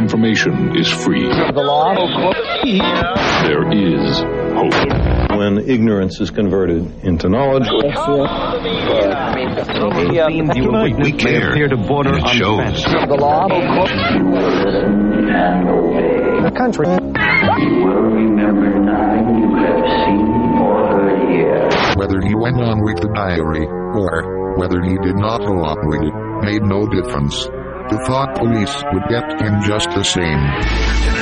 information is free. The law. There is hope. When ignorance is converted into knowledge. We care. Appear to border on shows. The law. The country. You will remember now you have seen or heard here. Whether he went on with the diary, or whether he did not go on with it, made no difference. The thought police would get him just the same.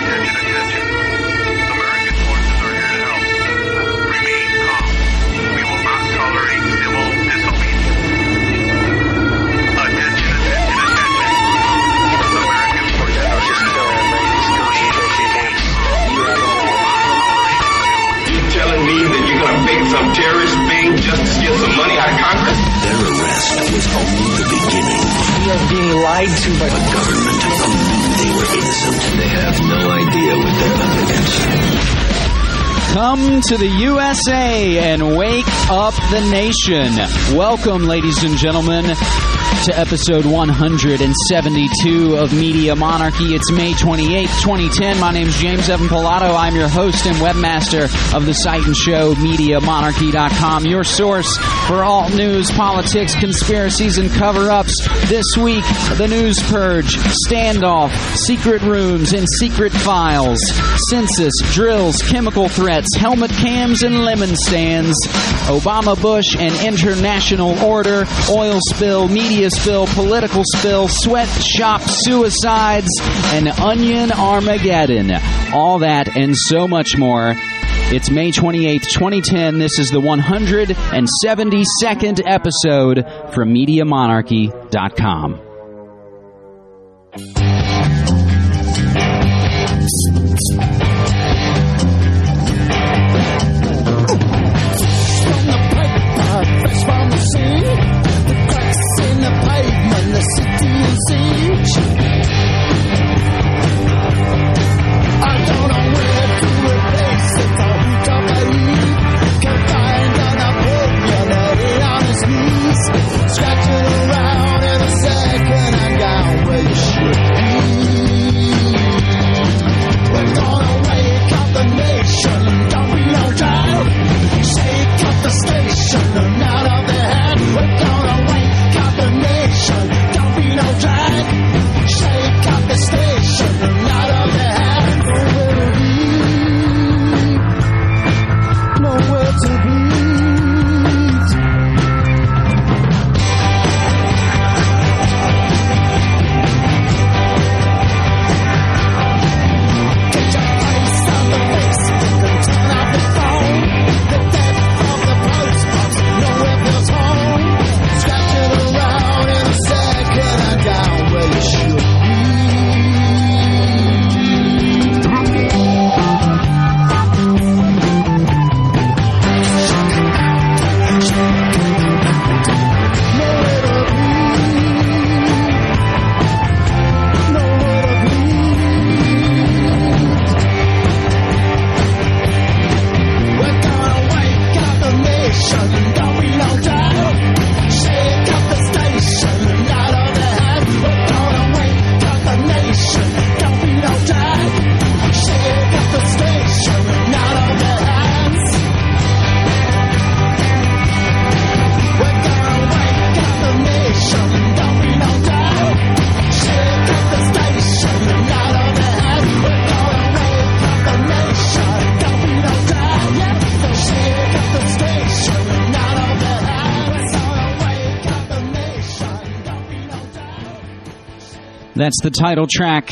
Some terrorist being just to get some money out of Congress? Their arrest was only the beginning. We are being lied to by the government who knew they were innocent. They have no idea what they're up against. Come to the USA and wake up the nation. Welcome, ladies and gentlemen, to episode 172 of Media Monarchy. It's May 28th, 2010. My name's James Evan Pilato. I'm your host and webmaster of the site and show MediaMonarchy.com, your source for all news, politics, conspiracies, and cover-ups. This week, the news purge, standoff, secret rooms and secret files, census, drills, chemical threats, helmet cams and lemon stands, Obama, Bush, and international order, oil spill, media spill, political spill, sweatshop suicides, and onion Armageddon. All that and so much more. It's May 28th, 2010. This is the 172nd episode from MediaMonarchy.com. That's the title track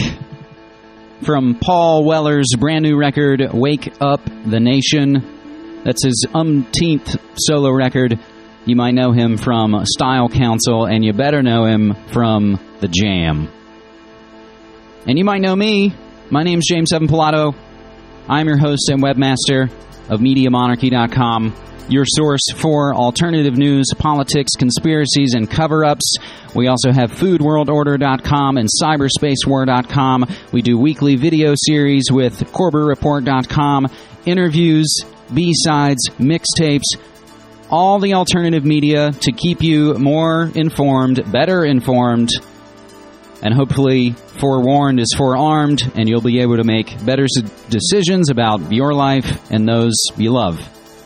from Paul Weller's brand new record, Wake Up the Nation. That's his umpteenth solo record. You might know him from Style Council, and you better know him from The Jam. And you might know me. My name's James Evan Pilato. I'm your host and webmaster of MediaMonarchy.com, your source for alternative news, politics, conspiracies, and cover-ups. We also have FoodWorldOrder.com and CyberspaceWar.com. We do weekly video series with CorberReport.com, interviews, B-sides, mixtapes, all the alternative media to keep you more informed, better informed, And hopefully, forewarned is forearmed, and you'll be able to make better decisions about your life and those you love.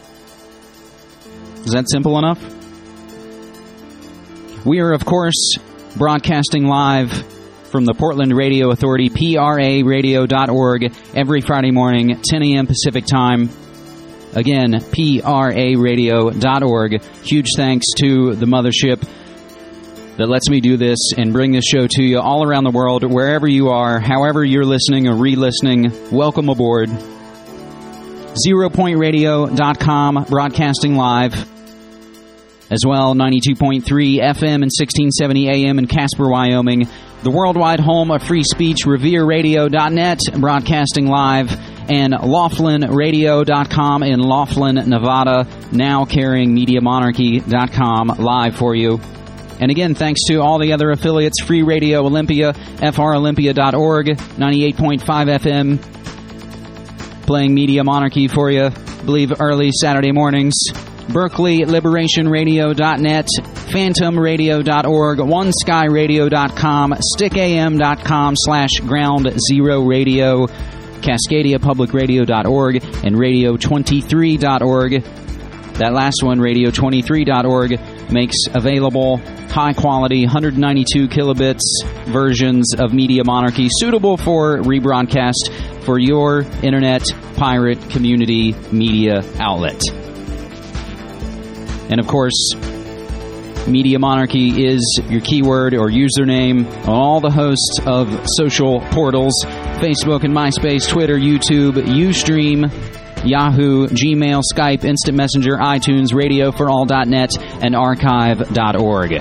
Is that simple enough? We are, of course, broadcasting live from the Portland Radio Authority, PRAradio.org, every Friday morning, 10 a.m. Pacific Time. Again, PRAradio.org. Huge thanks to the mothership that lets me do this and bring this show to you all around the world, wherever you are, however you're listening or re-listening. Welcome aboard. ZeroPointRadio.com, broadcasting live. As well, 92.3 FM and 1670 AM in Casper, Wyoming. The worldwide home of free speech, RevereRadio.net, broadcasting live. And LaughlinRadio.com in Laughlin, Nevada, now carrying MediaMonarchy.com live for you. And again, thanks to all the other affiliates, Free Radio Olympia, FROlympia.org, 98.5 FM, playing Media Monarchy for you, I believe early Saturday mornings. BerkeleyLiberationRadio.net, PhantomRadio.org, OneSkyRadio.com, StickAM.com/Ground Zero Radio, CascadiaPublicRadio.org, and Radio23.org. That last one, Radio23.org, makes available high-quality 192 kilobits versions of Media Monarchy suitable for rebroadcast for your internet pirate community media outlet. And of course, Media Monarchy is your keyword or username on all the hosts of social portals: Facebook and MySpace, Twitter, YouTube, Ustream, Yahoo, Gmail, Skype, Instant Messenger, iTunes, RadioForAll.net, and Archive.org.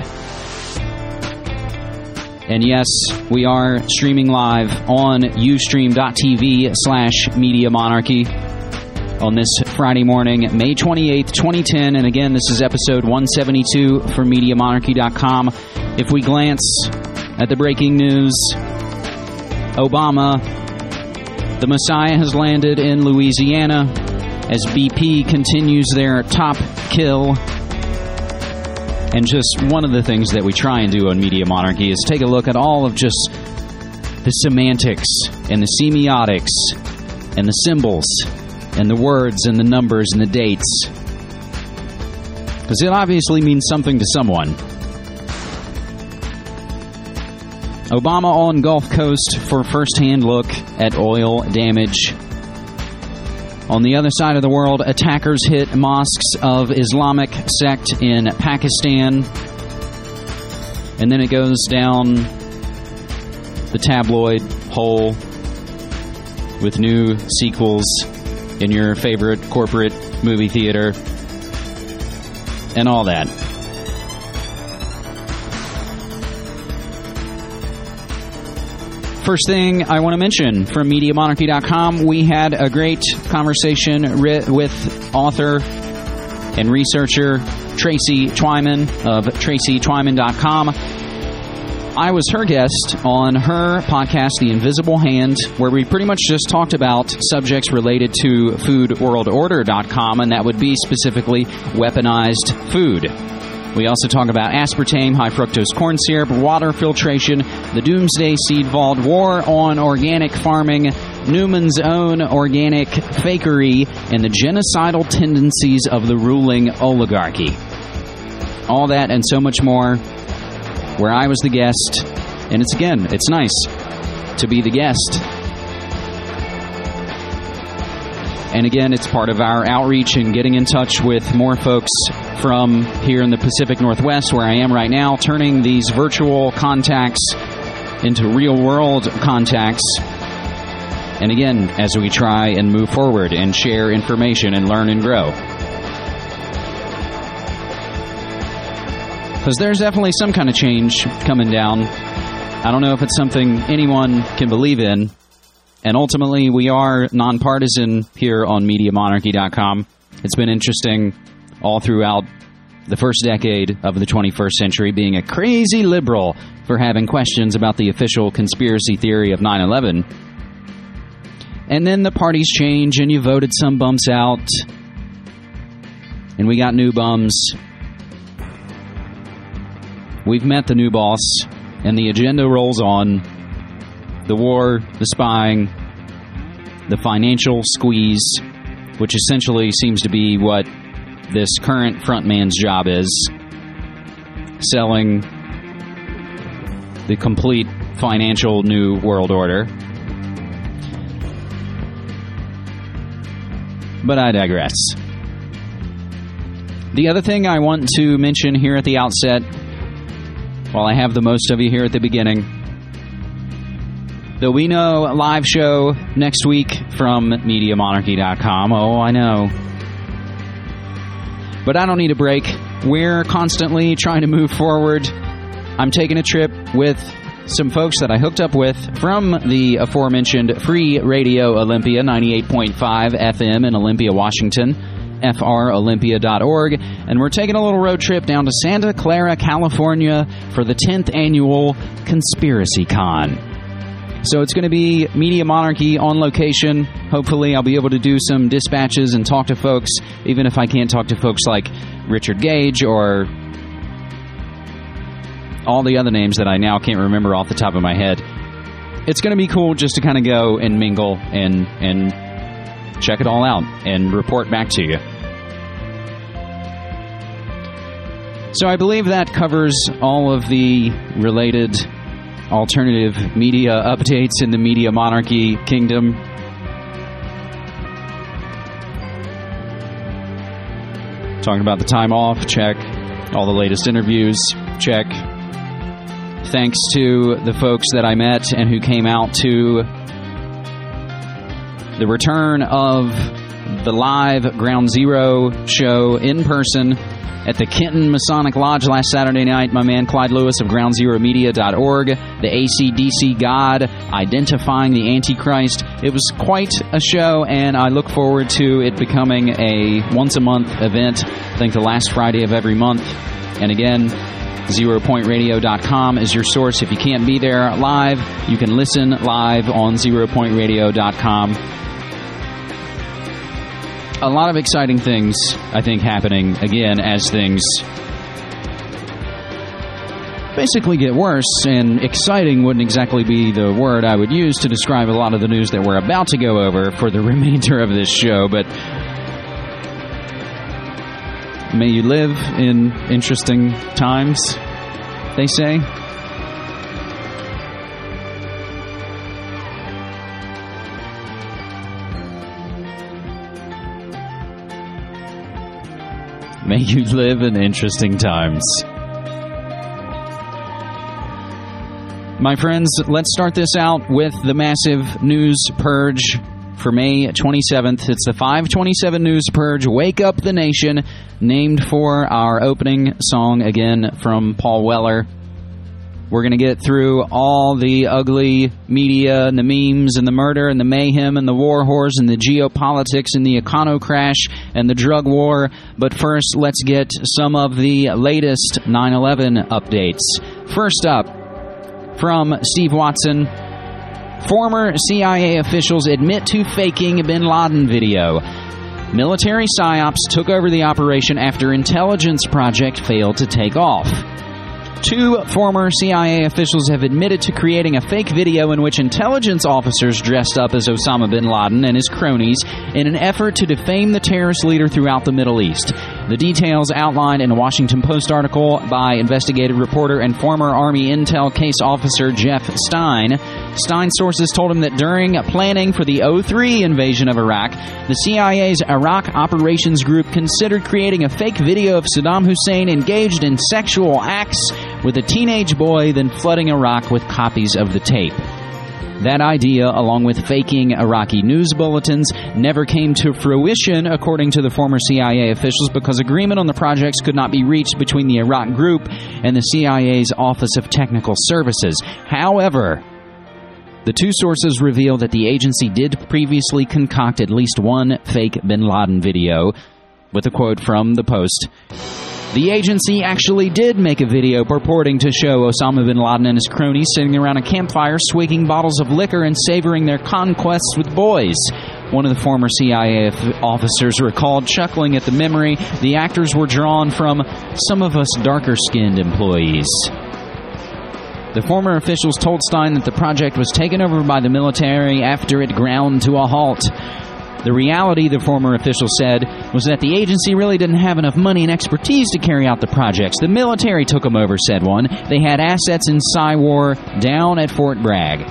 And yes, we are streaming live on Ustream.tv/Media Monarchy on this Friday morning, May 28th, 2010. And again, this is episode 172 for MediaMonarchy.com. If we glance at the breaking news, Obama, the Messiah, has landed in Louisiana as BP continues their top kill. And just one of the things that we try and do on Media Monarchy is take a look at all of just the semantics and the semiotics and the symbols and the words and the numbers and the dates. Because it obviously means something to someone. Obama on Gulf Coast for first-hand look at oil damage. On the other side of the world, attackers hit mosques of Islamic sect in Pakistan. And then it goes down the tabloid hole with new sequels in your favorite corporate movie theater and all that. First thing I want to mention from MediaMonarchy.com, we had a great conversation with author and researcher Tracy Twyman of TracyTwyman.com. I was her guest on her podcast, The Invisible Hand, where we pretty much just talked about subjects related to FoodWorldOrder.com, and that would be specifically weaponized food. We also talk about aspartame, high fructose corn syrup, water filtration, the Doomsday Seed Vault, war on organic farming, Newman's Own organic fakery, and the genocidal tendencies of the ruling oligarchy. All that and so much more, where I was the guest. And it's nice to be the guest. And again, it's part of our outreach and getting in touch with more folks from here in the Pacific Northwest, where I am right now, turning these virtual contacts into real-world contacts. And again, as we try and move forward and share information and learn and grow. Because there's definitely some kind of change coming down. I don't know if it's something anyone can believe in. And ultimately, we are nonpartisan here on MediaMonarchy.com. It's been interesting all throughout the first decade of the 21st century, being a crazy liberal for having questions about the official conspiracy theory of 9/11. And then the parties change, and you voted some bumps out. And we got new bums. We've met the new boss, And the agenda rolls on. The war, the spying, the financial squeeze, which essentially seems to be what this current frontman's job is. Selling the complete financial new world order. But I digress. The other thing I want to mention here at the outset, while I have the most of you here at the beginning, the We Know live show next week from MediaMonarchy.com. Oh, I know. But I don't need a break. We're constantly trying to move forward. I'm taking a trip with some folks that I hooked up with from the aforementioned Free Radio Olympia, 98.5 FM in Olympia, Washington, FROlympia.org. And we're taking a little road trip down to Santa Clara, California for the 10th annual Conspiracy Con. So it's going to be Media Monarchy on location. Hopefully I'll be able to do some dispatches and talk to folks, even if I can't talk to folks like Richard Gage or all the other names that I now can't remember off the top of my head. It's going to be cool just to kind of go and mingle and check it all out and report back to you. So I believe that covers all of the related alternative media updates in the Media Monarchy kingdom. Talking about the time off, check. All the latest interviews, check. Thanks to the folks that I met and who came out to the return of the live Ground Zero show in person at the Kenton Masonic Lodge last Saturday night. My man Clyde Lewis of GroundZeroMedia.org, the AC/DC God, identifying the Antichrist. It was quite a show, and I look forward to it becoming a once-a-month event. I think the last Friday of every month. And again, ZeroPointRadio.com is your source. If you can't be there live, you can listen live on ZeroPointRadio.com. A lot of exciting things, I think, happening again as things basically get worse, and exciting wouldn't exactly be the word I would use to describe a lot of the news that we're about to go over for the remainder of this show, but may you live in interesting times, they say. May you live in interesting times. My friends, let's start this out with the massive news purge for May 27th. It's the 527 News Purge, Wake Up the Nation, named for our opening song, again, from Paul Weller. We're going to get through all the ugly media and the memes and the murder and the mayhem and the war whores and the geopolitics and the econo crash and the drug war. But first, let's get some of the latest 9/11 updates. First up, from Steve Watson, former CIA officials admit to faking bin Laden video. Military psyops took over the operation after intelligence project failed to take off. 2 former CIA officials have admitted to creating a fake video in which intelligence officers dressed up as Osama bin Laden and his cronies in an effort to defame the terrorist leader throughout the Middle East. The details outlined in a Washington Post article by investigative reporter and former Army Intel case officer Jeff Stein. Stein's sources told him that during planning for the 2003 invasion of Iraq, the CIA's Iraq Operations Group considered creating a fake video of Saddam Hussein engaged in sexual acts with a teenage boy, then flooding Iraq with copies of the tape. That idea, along with faking Iraqi news bulletins, never came to fruition, according to the former CIA officials, because agreement on the projects could not be reached between the Iraq group and the CIA's Office of Technical Services. However, the 2 sources reveal that the agency did previously concoct at least one fake bin Laden video, with a quote from the Post. The agency actually did make a video purporting to show Osama bin Laden and his cronies sitting around a campfire, swigging bottles of liquor and savoring their conquests with boys. One of the former CIA officers recalled, chuckling at the memory. The actors were drawn from some of us darker-skinned employees. The former officials told Stein that the project was taken over by the military after it ground to a halt. The reality, the former official said, was that the agency really didn't have enough money and expertise to carry out the projects. The military took them over, said one. They had assets in Psywar down at Fort Bragg.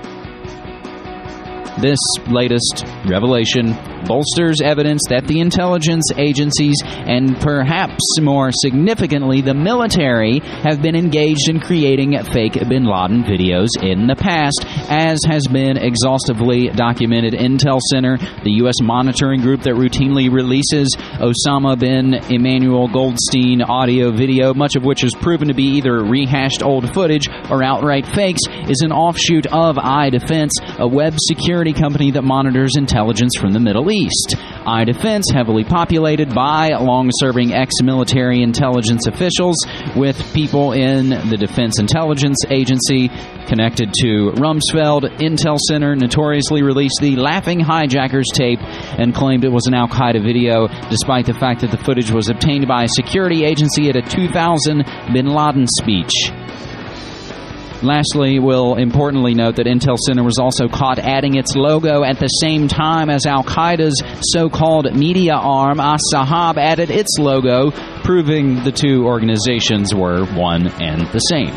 This latest revelation bolsters evidence that the intelligence agencies, and perhaps more significantly the military, have been engaged in creating fake bin Laden videos in the past, as has been exhaustively documented. Intel Center, the U.S. monitoring group that routinely releases Osama bin Emmanuel Goldstein audio video, much of which is proven to be either rehashed old footage or outright fakes, is an offshoot of iDefense, a web security company that monitors intelligence from the Middle East. iDefense, heavily populated by long-serving ex-military intelligence officials, with people in the Defense Intelligence Agency connected to Rumsfeld. Intel Center notoriously released the Laughing Hijackers tape and claimed it was an Al-Qaeda video, despite the fact that the footage was obtained by a security agency at a 2000 bin Laden speech. Lastly, we'll importantly note that Intel Center was also caught adding its logo at the same time as Al-Qaeda's so-called media arm, As-Sahab, added its logo, proving the two organizations were one and the same.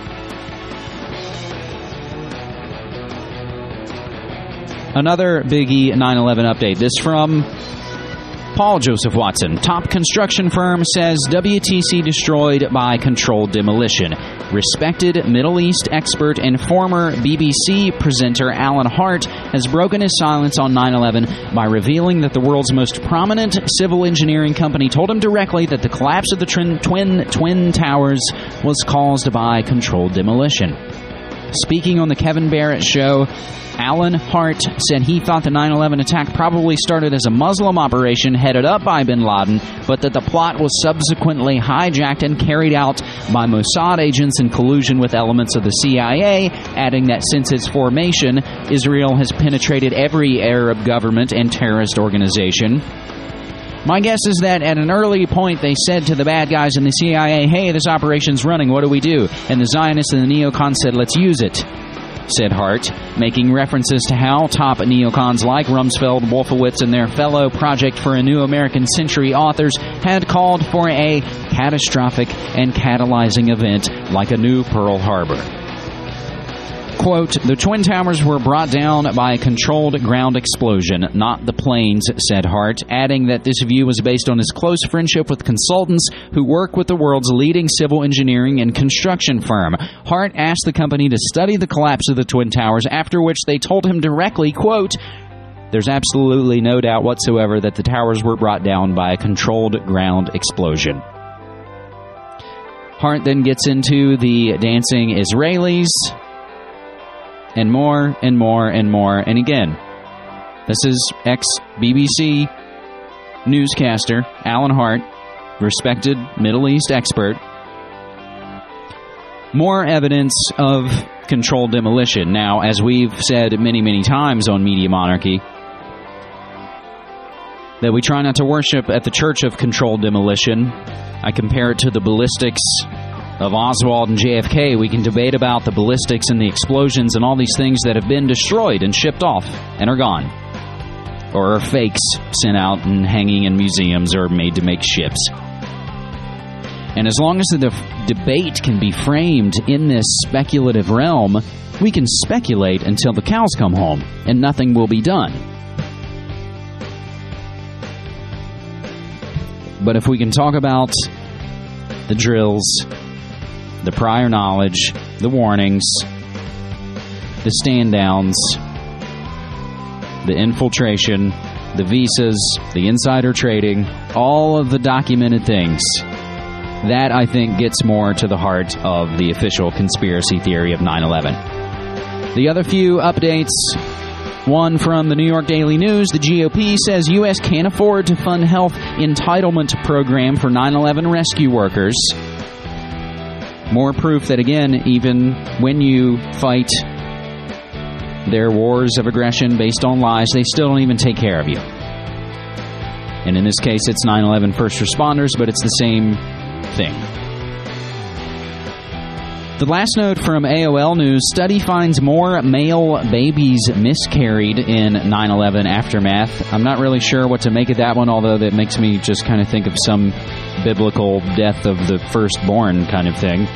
Another biggie 9/11 update. This from Paul Joseph Watson. Top construction firm says WTC destroyed by controlled demolition. Respected Middle East expert and former BBC presenter Alan Hart has broken his silence on 9/11 by revealing that the world's most prominent civil engineering company told him directly that the collapse of the Twin Towers was caused by controlled demolition. Speaking on the Kevin Barrett Show, Alan Hart said he thought the 9/11 attack probably started as a Muslim operation headed up by bin Laden, but that the plot was subsequently hijacked and carried out by Mossad agents in collusion with elements of the CIA, adding that since its formation, Israel has penetrated every Arab government and terrorist organization. My guess is that at an early point they said to the bad guys in the CIA, hey, this operation's running, what do we do? And the Zionists and the neocons said, let's use it, said Hart, making references to how top neocons like Rumsfeld, Wolfowitz, and their fellow Project for a New American Century authors had called for a catastrophic and catalyzing event like a new Pearl Harbor. Quote, the Twin Towers were brought down by a controlled ground explosion, not the planes, said Hart, adding that this view was based on his close friendship with consultants who work with the world's leading civil engineering and construction firm. Hart asked the company to study the collapse of the Twin Towers, after which they told him directly, quote, there's absolutely no doubt whatsoever that the towers were brought down by a controlled ground explosion. Hart then gets into the dancing Israelis, and more and more and more. And again, this is ex-BBC newscaster Alan Hart, respected Middle East expert. More evidence of controlled demolition. Now, as we've said many, many times on Media Monarchy, that we try not to worship at the church of controlled demolition. I compare it to the ballistics of Oswald and JFK. We can debate about the ballistics and the explosions and all these things that have been destroyed and shipped off and are gone, or are fakes sent out and hanging in museums or made to make ships. And as long as the debate can be framed in this speculative realm, we can speculate until the cows come home and nothing will be done. But if we can talk about the drills, the prior knowledge, the warnings, the stand-downs, the infiltration, the visas, the insider trading, all of the documented things, that, I think, gets more to the heart of the official conspiracy theory of 9/11. The other few updates, one from the New York Daily News, the GOP says U.S. can't afford to fund health entitlement program for 9/11 rescue workers. More proof that, again, even when you fight their wars of aggression based on lies, they still don't even take care of you. And in this case, it's 9/11 first responders, but it's the same thing. The last note from AOL News, study finds more male babies miscarried in 9/11 aftermath. I'm not really sure what to make of that one, although that makes me just kind of think of some biblical death of the firstborn kind of thing.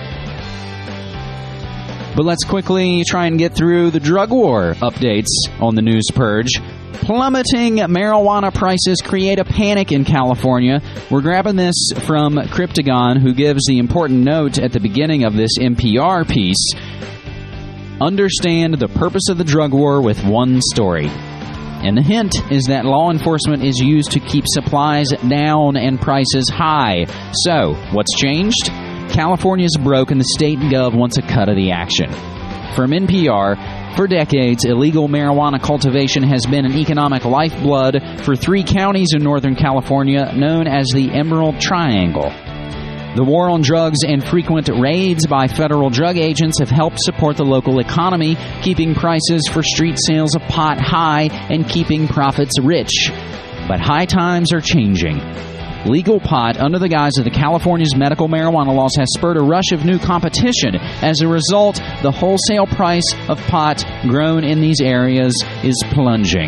But let's quickly try and get through the drug war updates on the news purge. Plummeting marijuana prices create a panic in California. We're grabbing this from Cryptagon, who gives the important note at the beginning of this NPR piece. Understand the purpose of the drug war with one story. And the hint is that law enforcement is used to keep supplies down and prices high. So, what's changed? California's broke and the state gov wants a cut of the action. From NPR, for decades, illegal marijuana cultivation has been an economic lifeblood for 3 counties in Northern California known as the Emerald Triangle. The war on drugs and frequent raids by federal drug agents have helped support the local economy, keeping prices for street sales of pot high and keeping profits rich. But high times are changing. Legal pot, under the guise of the California's medical marijuana laws, has spurred a rush of new competition. As a result, the wholesale price of pot grown in these areas is plunging.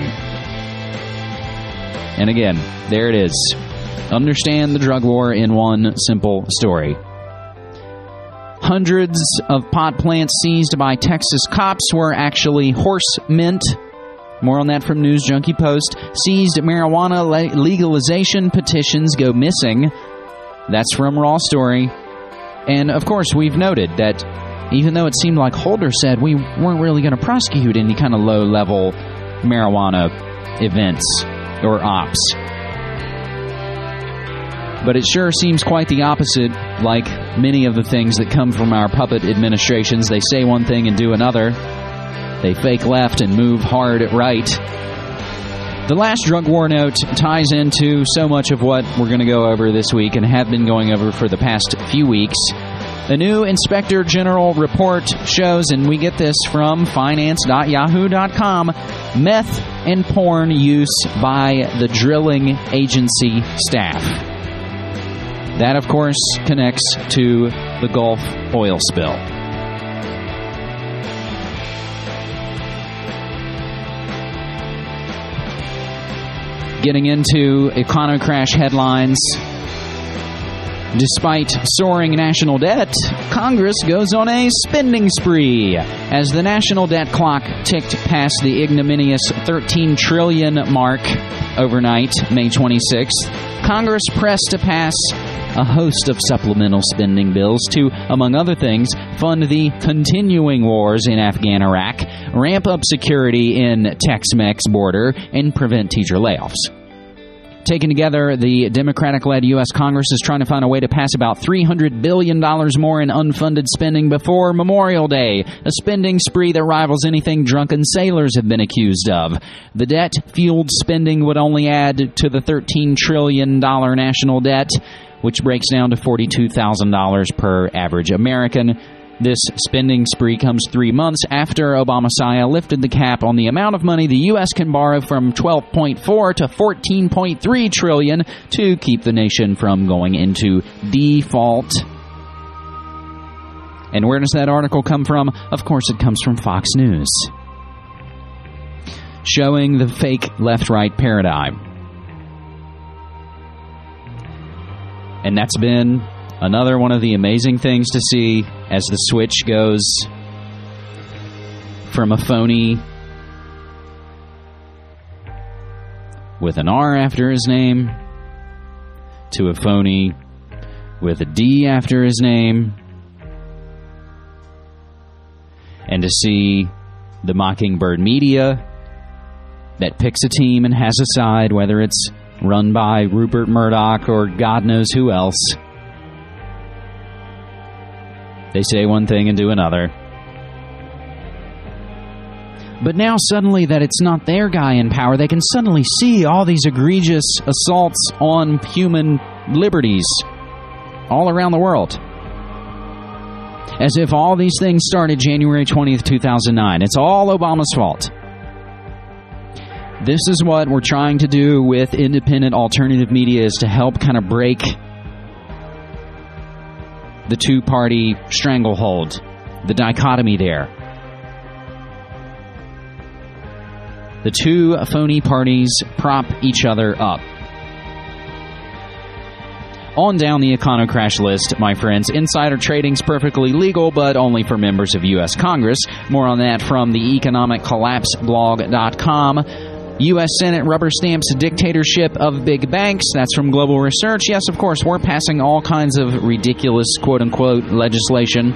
And again, there it is. Understand the drug war in one simple story. Hundreds of pot plants seized by Texas cops were actually horse mint. More on that from News Junkie Post. Seized marijuana legalization petitions go missing. That's from Raw Story. And, of course, we've noted that even though it seemed like Holder said we weren't really going to prosecute any kind of low-level marijuana events or ops. But it sure seems quite the opposite, like many of the things that come from our puppet administrations. They say one thing and do another. They fake left and move hard right. The last drug war note ties into so much of what we're going to go over this week and have been going over for the past few weeks. A new Inspector General report shows, and we get this from finance.yahoo.com, meth and porn use by the drilling agency staff. That, of course, connects to the Gulf oil spill. Getting into Econocrash headlines. Despite soaring national debt, Congress goes on a spending spree. As the national debt clock ticked past the ignominious $13 trillion mark overnight, May 26th, Congress pressed to pass a host of supplemental spending bills to, among other things, fund the continuing wars in Afghan Iraq, ramp up security in Tex-Mex border, and prevent teacher layoffs. Taken together, the Democratic-led U.S. Congress is trying to find a way to pass about $300 billion more in unfunded spending before Memorial Day, a spending spree that rivals anything drunken sailors have been accused of. The debt-fueled spending would only add to the $13 trillion national debt, which breaks down to $42,000 per average American. This spending spree comes 3 months after Obama-Saya lifted the cap on the amount of money the U.S. can borrow from $12.4 to $14.3 trillion to keep the nation from going into default. And where does that article come from? Of course, it comes from Fox News, showing the fake left-right paradigm. And that's been another one of the amazing things to see as the switch goes from a phony with an R after his name to a phony with a D after his name, and to see the Mockingbird media that picks a team and has a side, whether it's run by Rupert Murdoch or God knows who else. They say one thing and do another. But now suddenly that it's not their guy in power, they can suddenly see all these egregious assaults on human liberties all around the world. As if all these things started January 20th, 2009. It's all Obama's fault. This is what we're trying to do with independent alternative media, is to help kind of break the two-party stranglehold, the dichotomy there. The two phony parties prop each other up. On down the Econocrash list, my friends. Insider trading's perfectly legal, but only for members of U.S. Congress. More on that from the economiccollapseblog.com. U.S. Senate rubber stamps dictatorship of big banks. That's from Global Research. Yes, of course, we're passing all kinds of ridiculous, quote-unquote, legislation.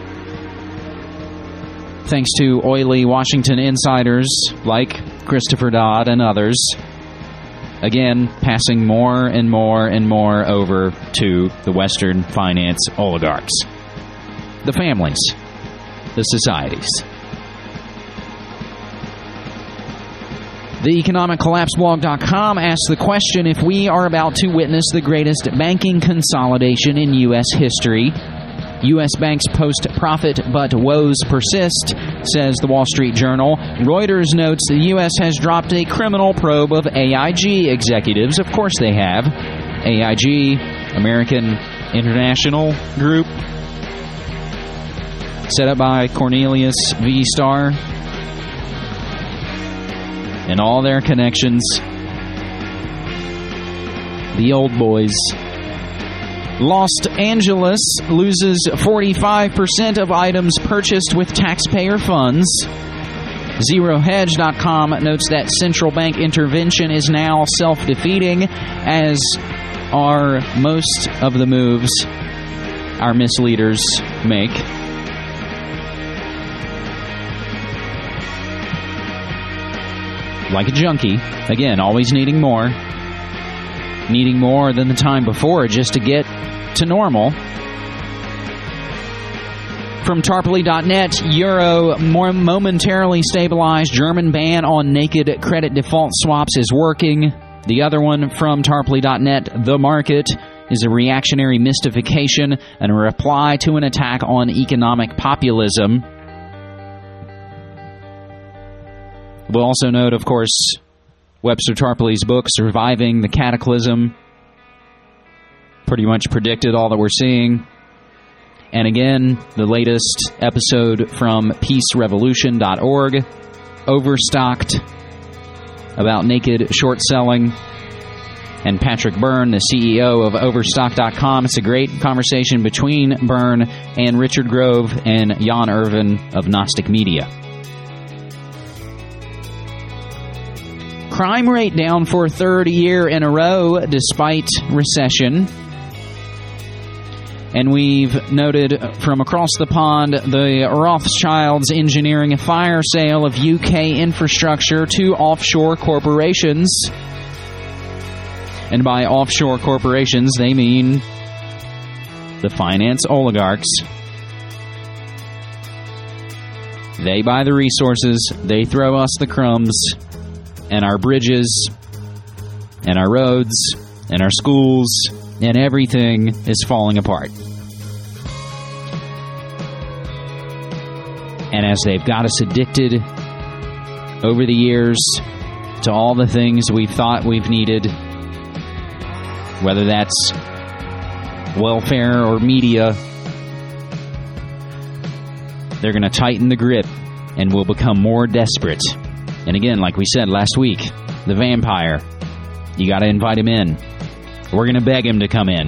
Thanks to oily Washington insiders like Christopher Dodd and others. Again, passing more and more and more over to the Western finance oligarchs. The families. The societies. The economiccollapseblog.com asks the question, if we are about to witness the greatest banking consolidation in U.S. history, U.S. banks post profit, but woes persist, says the Wall Street Journal. Reuters notes the U.S. has dropped a criminal probe of AIG executives. Of course they have. AIG, American International Group, set up by Cornelius V. Starr, and all their connections. The old boys. Los Angeles loses 45% of items purchased with taxpayer funds. ZeroHedge.com notes that central bank intervention is now self-defeating, as are most of the moves our misleaders make. Like a junkie, again, always needing more than the time before just to get to normal. From Tarpley.net, Euro momentarily stabilized. German ban on naked credit default swaps is working. The other one from Tarpley.net, The Market, is a reactionary mystification and a reply to an attack on economic populism. We'll also note, of course, Webster Tarpley's book, Surviving the Cataclysm, pretty much predicted all that we're seeing. And again, the latest episode from peacerevolution.org, Overstocked, about naked short selling. And Patrick Byrne, the CEO of Overstock.com. It's a great conversation between Byrne and Richard Grove and Jan Irvin of Gnostic Media. Crime rate down for a third year in a row despite recession. And we've noted from across the pond the Rothschilds engineering a fire sale of UK infrastructure to offshore corporations. And by offshore corporations, they mean the finance oligarchs. They buy the resources, they throw us the crumbs, and our bridges, and our roads, and our schools, and everything is falling apart. And as they've got us addicted over the years to all the things we thought we've needed, whether that's welfare or media, they're going to tighten the grip and we'll become more desperate. And again, like we said last week, the vampire, you got to invite him in. We're going to beg him to come in.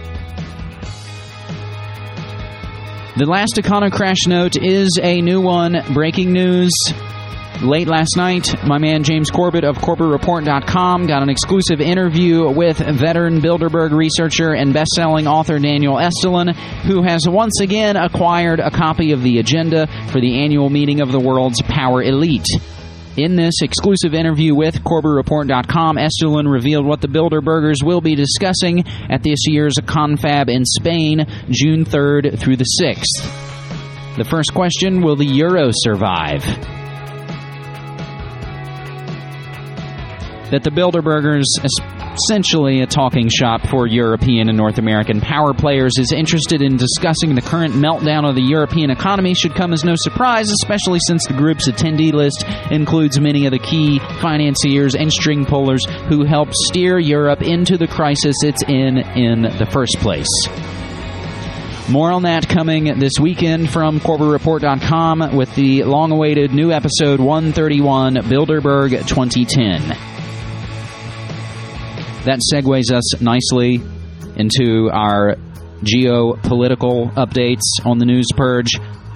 The last Econocrash note is a new one. Breaking news. Late last night, my man James Corbett of CorbettReport.com got an exclusive interview with veteran Bilderberg researcher and best-selling author Daniel Estulin, who has once again acquired a copy of the agenda for the annual meeting of the world's power elite. In this exclusive interview with CorbettReport.com, Estulin revealed what the Bilderbergers will be discussing at this year's Confab in Spain, June 3rd through the 6th. The first question, will the euro survive? That the Bilderbergers, essentially a talking shop for European and North American power players, is interested in discussing the current meltdown of the European economy should come as no surprise, especially since the group's attendee list includes many of the key financiers and string pullers who helped steer Europe into the crisis it's in the first place. More on that coming this weekend from CorbettReport.com with the long-awaited new episode 131, Bilderberg 2010. That segues us nicely into our geopolitical updates on the news purge.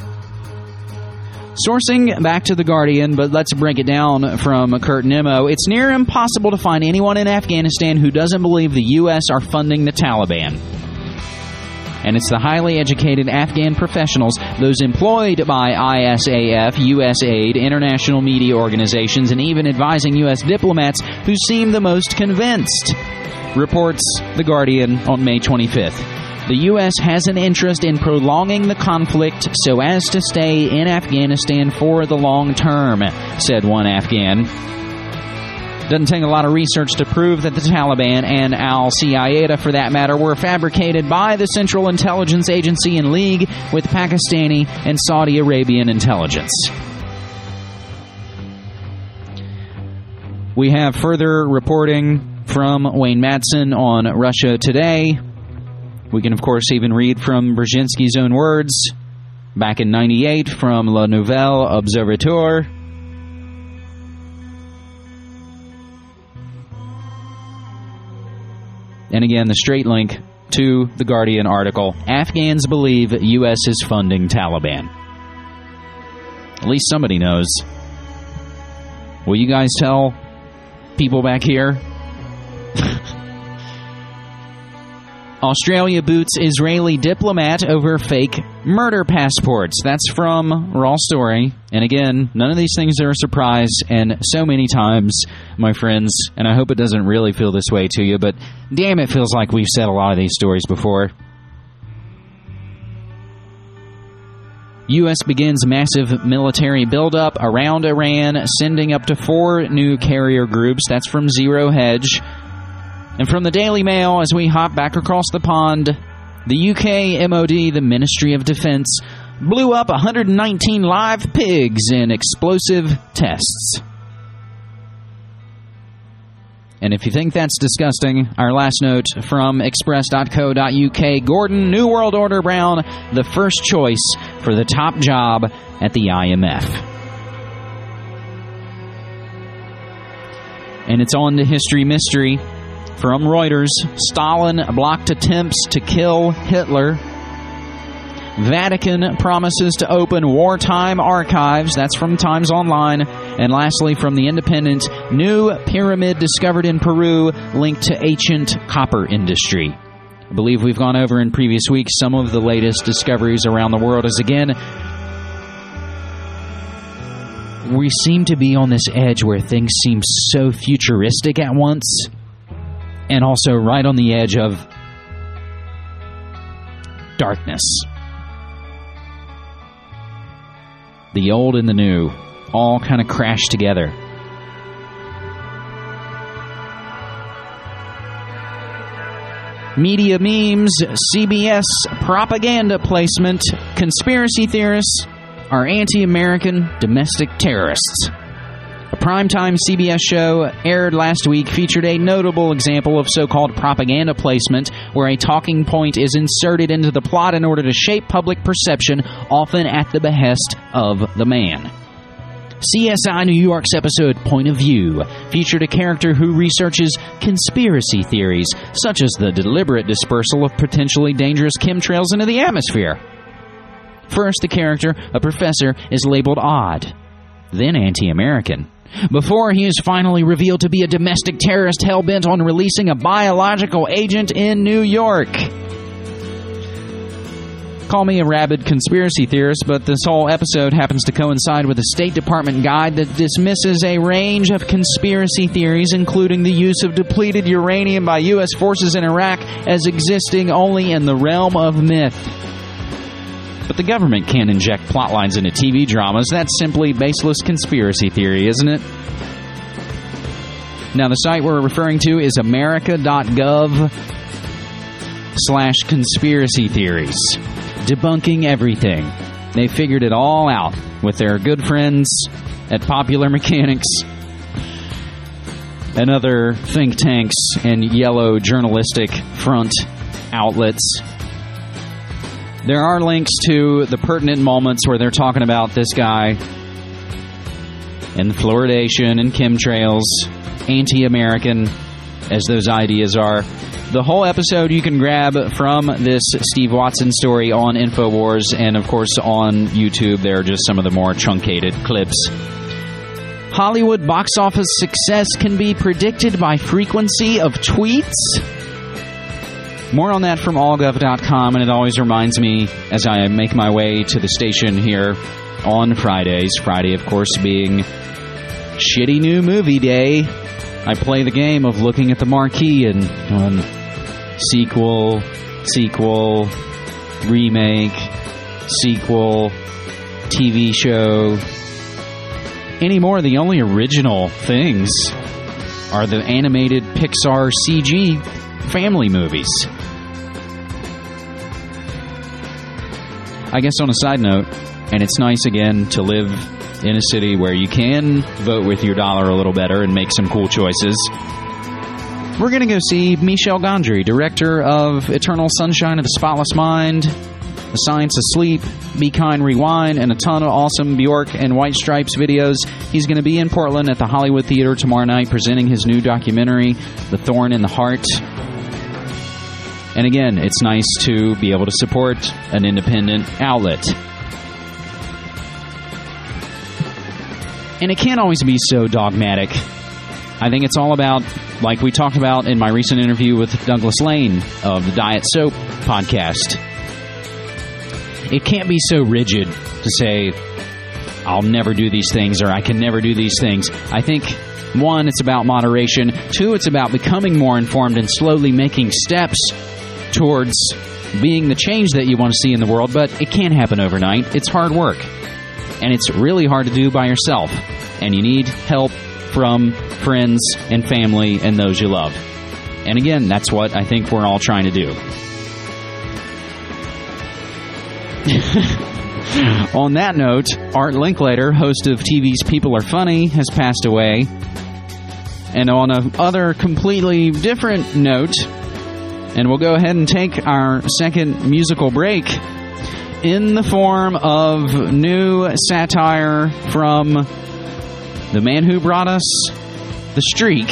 Sourcing back to The Guardian, but let's break it down from Kurt Nimmo. It's near impossible to find anyone in Afghanistan who doesn't believe the U.S. are funding the Taliban. And it's the highly educated Afghan professionals, those employed by ISAF, USAID, international media organizations, and even advising U.S. diplomats who seem the most convinced, reports The Guardian on May 25th. The U.S. has an interest in prolonging the conflict so as to stay in Afghanistan for the long term, said one Afghan. Doesn't take a lot of research to prove that the Taliban and al-Qaeda, for that matter, were fabricated by the Central Intelligence Agency in league with Pakistani and Saudi Arabian intelligence. We have further reporting from Wayne Madsen on Russia Today. We can, of course, even read from Brzezinski's own words back in '98 from Le Nouvel Observateur. And again, the straight link to the Guardian article. Afghans believe U.S. is funding Taliban. At least somebody knows. Will you guys tell people back here? Australia boots Israeli diplomat over fake murder passports. That's from Raw Story. And again, none of these things are a surprise. And so many times, my friends, and I hope it doesn't really feel this way to you, but damn, it feels like we've said a lot of these stories before. U.S. begins massive military buildup around Iran, sending up to 4 new carrier groups. That's from Zero Hedge. And from the Daily Mail, as we hop back across the pond, the UK MOD, the Ministry of Defense, blew up 119 live pigs in explosive tests. And if you think that's disgusting, our last note from express.co.uk, Gordon New World Order Brown, the first choice for the top job at the IMF. And it's on to History Mystery. From Reuters, Stalin blocked attempts to kill Hitler. Vatican promises to open wartime archives. That's from Times Online. And lastly, from The Independent, new pyramid discovered in Peru linked to ancient copper industry. I believe we've gone over in previous weeks some of the latest discoveries around the world, as again, we seem to be on this edge where things seem so futuristic at once, and also right on the edge of darkness. The old and the new all kind of crash together. Media memes, CBS propaganda placement, conspiracy theorists are anti-American domestic terrorists. A primetime CBS show aired last week featured a notable example of so-called propaganda placement, where a talking point is inserted into the plot in order to shape public perception, often at the behest of the man. CSI New York's episode Point of View featured a character who researches conspiracy theories, such as the deliberate dispersal of potentially dangerous chemtrails into the atmosphere. First, the character, a professor, is labeled odd, then anti-American, before he is finally revealed to be a domestic terrorist hell-bent on releasing a biological agent in New York. Call me a rabid conspiracy theorist, but this whole episode happens to coincide with a State Department guide that dismisses a range of conspiracy theories, including the use of depleted uranium by U.S. forces in Iraq, as existing only in the realm of myth. But the government can't inject plot lines into TV dramas. That's simply baseless conspiracy theory, isn't it? Now, the site we're referring to is america.gov/conspiracy theories. Debunking everything. They figured it all out with their good friends at Popular Mechanics and other think tanks and yellow journalistic front outlets. There are links to the pertinent moments where they're talking about this guy and fluoridation and chemtrails, anti-American, as those ideas are. The whole episode you can grab from this Steve Watson story on InfoWars, and of course on YouTube. There are just some of the more truncated clips. Hollywood box office success can be predicted by frequency of tweets. More on that from allgov.com, and it always reminds me as I make my way to the station here on Fridays. Friday, of course, being Shitty New Movie Day. I play the game of looking at the marquee and sequel, remake, sequel, TV show. Anymore, the only original things are the animated Pixar CG family movies. I guess on a side note, and it's nice again to live in a city where you can vote with your dollar a little better and make some cool choices. We're going to go see Michel Gondry, director of Eternal Sunshine of the Spotless Mind, The Science of Sleep, Be Kind, Rewind, and a ton of awesome Bjork and White Stripes videos. He's going to be in Portland at the Hollywood Theater tomorrow night presenting his new documentary, The Thorn in the Heart. And again, it's nice to be able to support an independent outlet. And it can't always be so dogmatic. I think it's all about, like we talked about in my recent interview with Douglas Lane of the Diet Soap podcast, it can't be so rigid to say, I'll never do these things, or I can never do these things. I think, one, it's about moderation. Two, it's about becoming more informed and slowly making steps towards being the change that you want to see in the world, but it can't happen overnight. It's hard work. And it's really hard to do by yourself. And you need help from friends and family and those you love. And again, that's what I think we're all trying to do. On that note, Art Linklater, host of TV's People Are Funny, has passed away. And on another completely different note, and we'll go ahead and take our second musical break in the form of new satire from the man who brought us The Streak,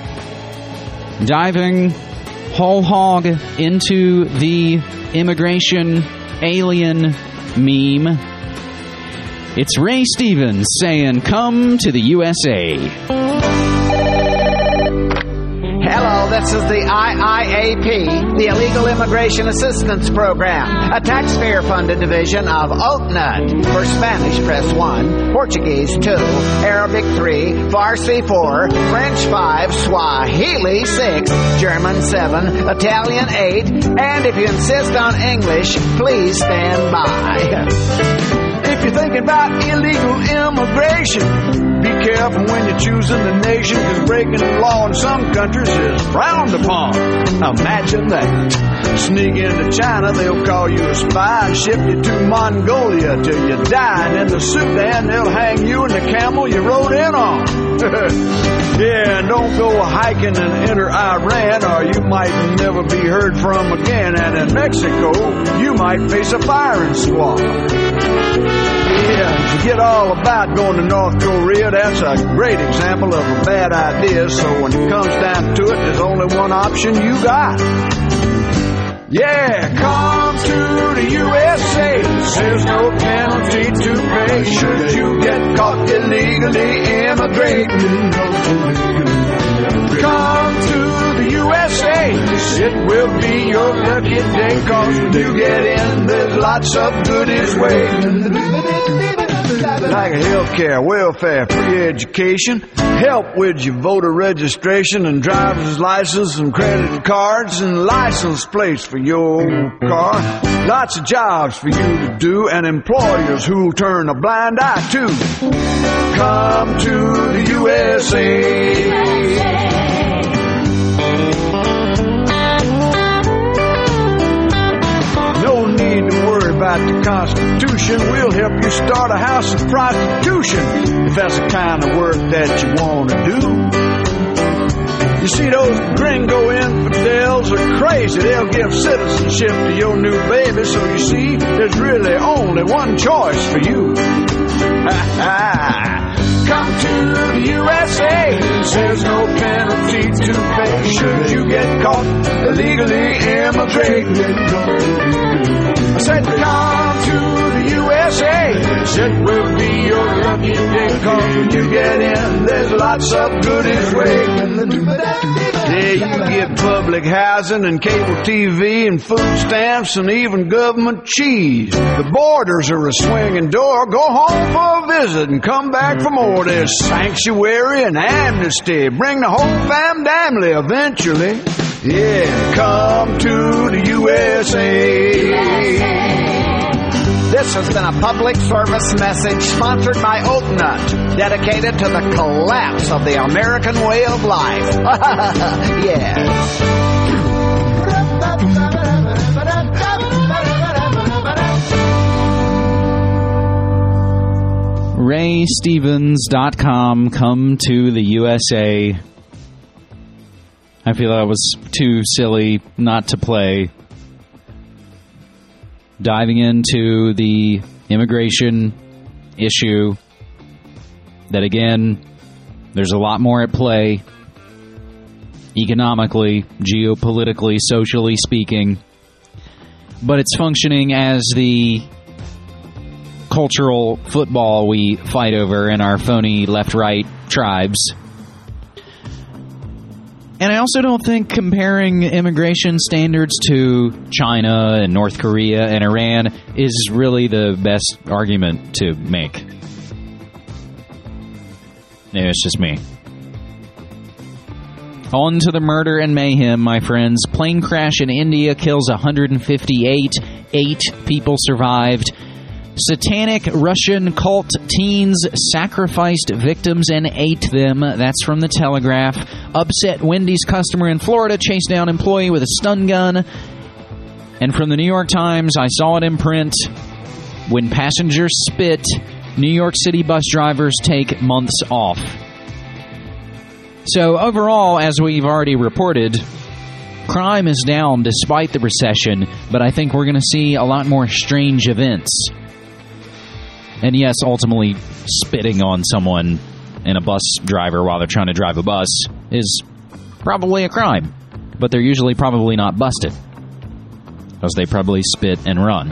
diving whole hog into the immigration alien meme. It's Ray Stevens saying, "Come to the USA." Hello, this is the IIAP, the Illegal Immigration Assistance Program, a taxpayer-funded division of OATNUT. For Spanish, press 1, Portuguese 2, Arabic 3, Farsi 4, French 5, Swahili 6, German 7, Italian 8, and if you insist on English, please stand by. If you're thinking about illegal immigration, be careful when you're choosing the nation, because breaking the law in some countries is frowned upon. Imagine that. Sneak into China, they'll call you a spy and ship you to Mongolia till you die. And in the Sudan, they'll hang you and the camel you rode in on. Yeah, and don't go hiking and enter Iran, or you might never be heard from again. And in Mexico, you might face a firing squad. Yeah, forget all about going to North Korea. That's a great example of a bad idea. So when it comes down to it, there's only one option you got. Yeah, come to the USA. There's no penalty to pay should you get caught illegally immigrating. Come to the USA. It will be your lucky day, 'cause when you get in, there's lots of goodies waiting. Like healthcare, welfare, free education, help with your voter registration and driver's license and credit cards and license plates for your car. Lots of jobs for you to do and employers who'll turn a blind eye to. Come to the USA. No need to worry about the Constitution. We'll help you start a house of prostitution, if that's the kind of work that you want to do. You see, those gringo infidels are crazy. They'll give citizenship to your new baby. So you see, there's really only one choice for you. Come to the USA. There's no penalty to pay should you get caught illegally immigrating. I said, come to the USA. It will be your lucky day, 'cause when you get in, there's lots of goodies waiting. Yeah, you get public housing and cable TV and food stamps and even government cheese. The borders are a swinging door. Go home for a visit and come back for more. There's sanctuary and amnesty. Bring the whole family eventually. Yeah, come to the USA. This has been a public service message sponsored by Oatnut, dedicated to the collapse of the American way of life. Yeah. RayStevens.com, come to the USA. I feel that was too silly not to play. Diving into the immigration issue, that again, there's a lot more at play, economically, geopolitically, socially speaking, but it's functioning as the cultural football we fight over in our phony left-right tribes. And I also don't think comparing immigration standards to China and North Korea and Iran is really the best argument to make. Maybe it's just me. On to the murder and mayhem, my friends. Plane crash in India kills 158. 8 people survived. Satanic Russian cult teens sacrificed victims and ate them. That's from The Telegraph. Upset Wendy's customer in Florida chased down employee with a stun gun. And from the New York Times, I saw it in print. When passengers spit, New York City bus drivers take months off. So overall, as we've already reported, crime is down despite the recession, but I think we're going to see a lot more strange events. And yes, ultimately, spitting on someone and a bus driver while they're trying to drive a bus is probably a crime. But they're usually probably not busted, because they probably spit and run.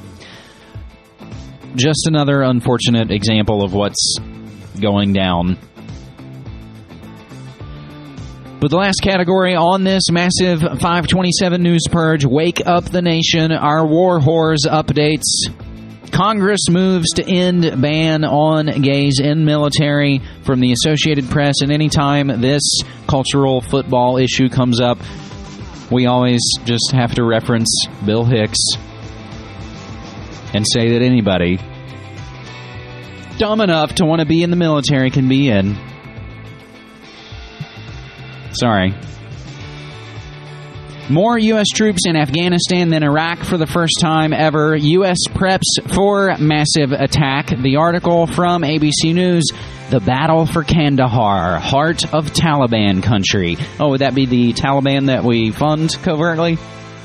Just another unfortunate example of what's going down. But the last category on this massive 527 news purge, Wake Up the Nation, our war whores updates. Congress moves to end ban on gays in military, from the Associated Press. And anytime this cultural football issue comes up, we always just have to reference Bill Hicks and say that anybody dumb enough to want to be in the military can be in. Sorry. More U.S. troops in Afghanistan than Iraq for the first time ever. U.S. preps for massive attack. The article from ABC News, The Battle for Kandahar, Heart of Taliban Country. Oh, would that be the Taliban that we fund covertly?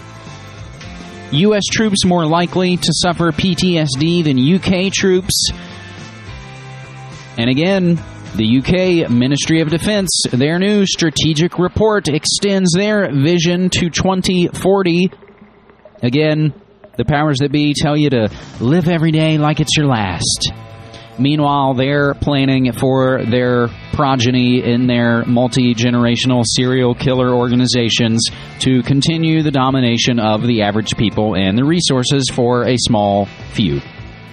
U.S. troops more likely to suffer PTSD than U.K. troops. And again, the UK Ministry of Defence, their new strategic report extends their vision to 2040. Again, the powers that be tell you to live every day like it's your last. Meanwhile, they're planning for their progeny in their multi-generational serial killer organizations to continue the domination of the average people and the resources for a small few.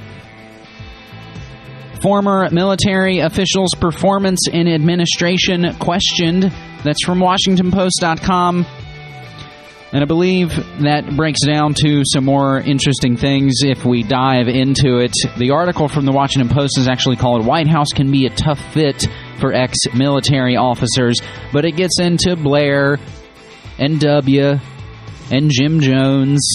Former military officials' performance in administration questioned. That's from WashingtonPost.com. And I believe that breaks down to some more interesting things if we dive into it. The article from the Washington Post is actually called "White House Can Be a Tough Fit for Ex-Military Officers," but it gets into Blair and W and Jim Jones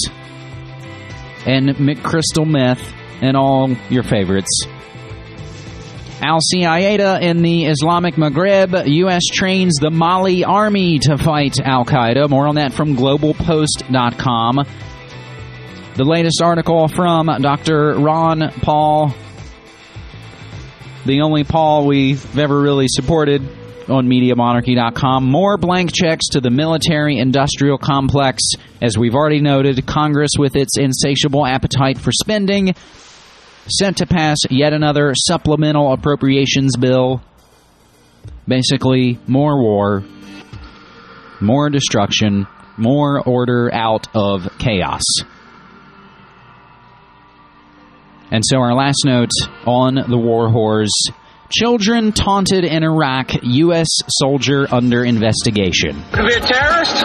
and McCrystal Meth and all your favorites. Al-Qaeda in the Islamic Maghreb. U.S. trains the Mali army to fight Al-Qaeda. More on that from globalpost.com. The latest article from Dr. Ron Paul, the only Paul we've ever really supported, on MediaMonarchy.com. More blank checks to the military-industrial complex. As we've already noted, Congress, with its insatiable appetite for spending, sent to pass yet another supplemental appropriations bill. Basically, more war, more destruction, more order out of chaos. And so our last note on the war whores: children taunted in Iraq, U.S. soldier under investigation. Could be a terrorist?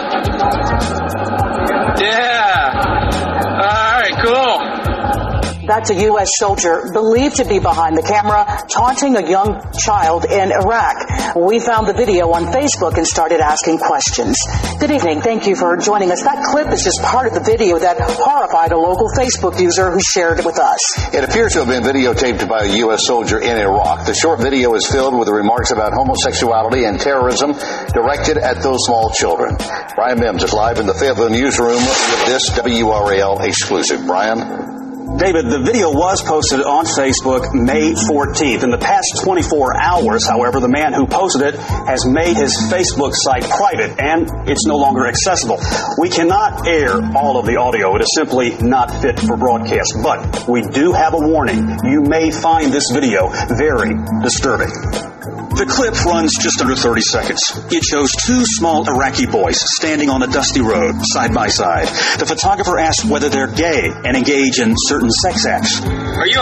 Yeah. All right, cool. That's a U.S. soldier believed to be behind the camera taunting a young child in Iraq. We found the video on Facebook and started asking questions. Good evening. Thank you for joining us. That clip is just part of the video that horrified a local Facebook user who shared it with us. It appears to have been videotaped by a U.S. soldier in Iraq. The short video is filled with remarks about homosexuality and terrorism directed at those small children. Brian Mims is live in the Fayetteville newsroom with this WRAL exclusive. Brian? David, the video was posted on Facebook May 14th. In the past 24 hours, however, the man who posted it has made his Facebook site private, and it's no longer accessible. We cannot air all of the audio. It is simply not fit for broadcast. But we do have a warning. You may find this video very disturbing. The clip runs just under 30 seconds. It shows two small Iraqi boys standing on a dusty road, side by side. The photographer asks whether they're gay and engage in certain sex acts. Are you a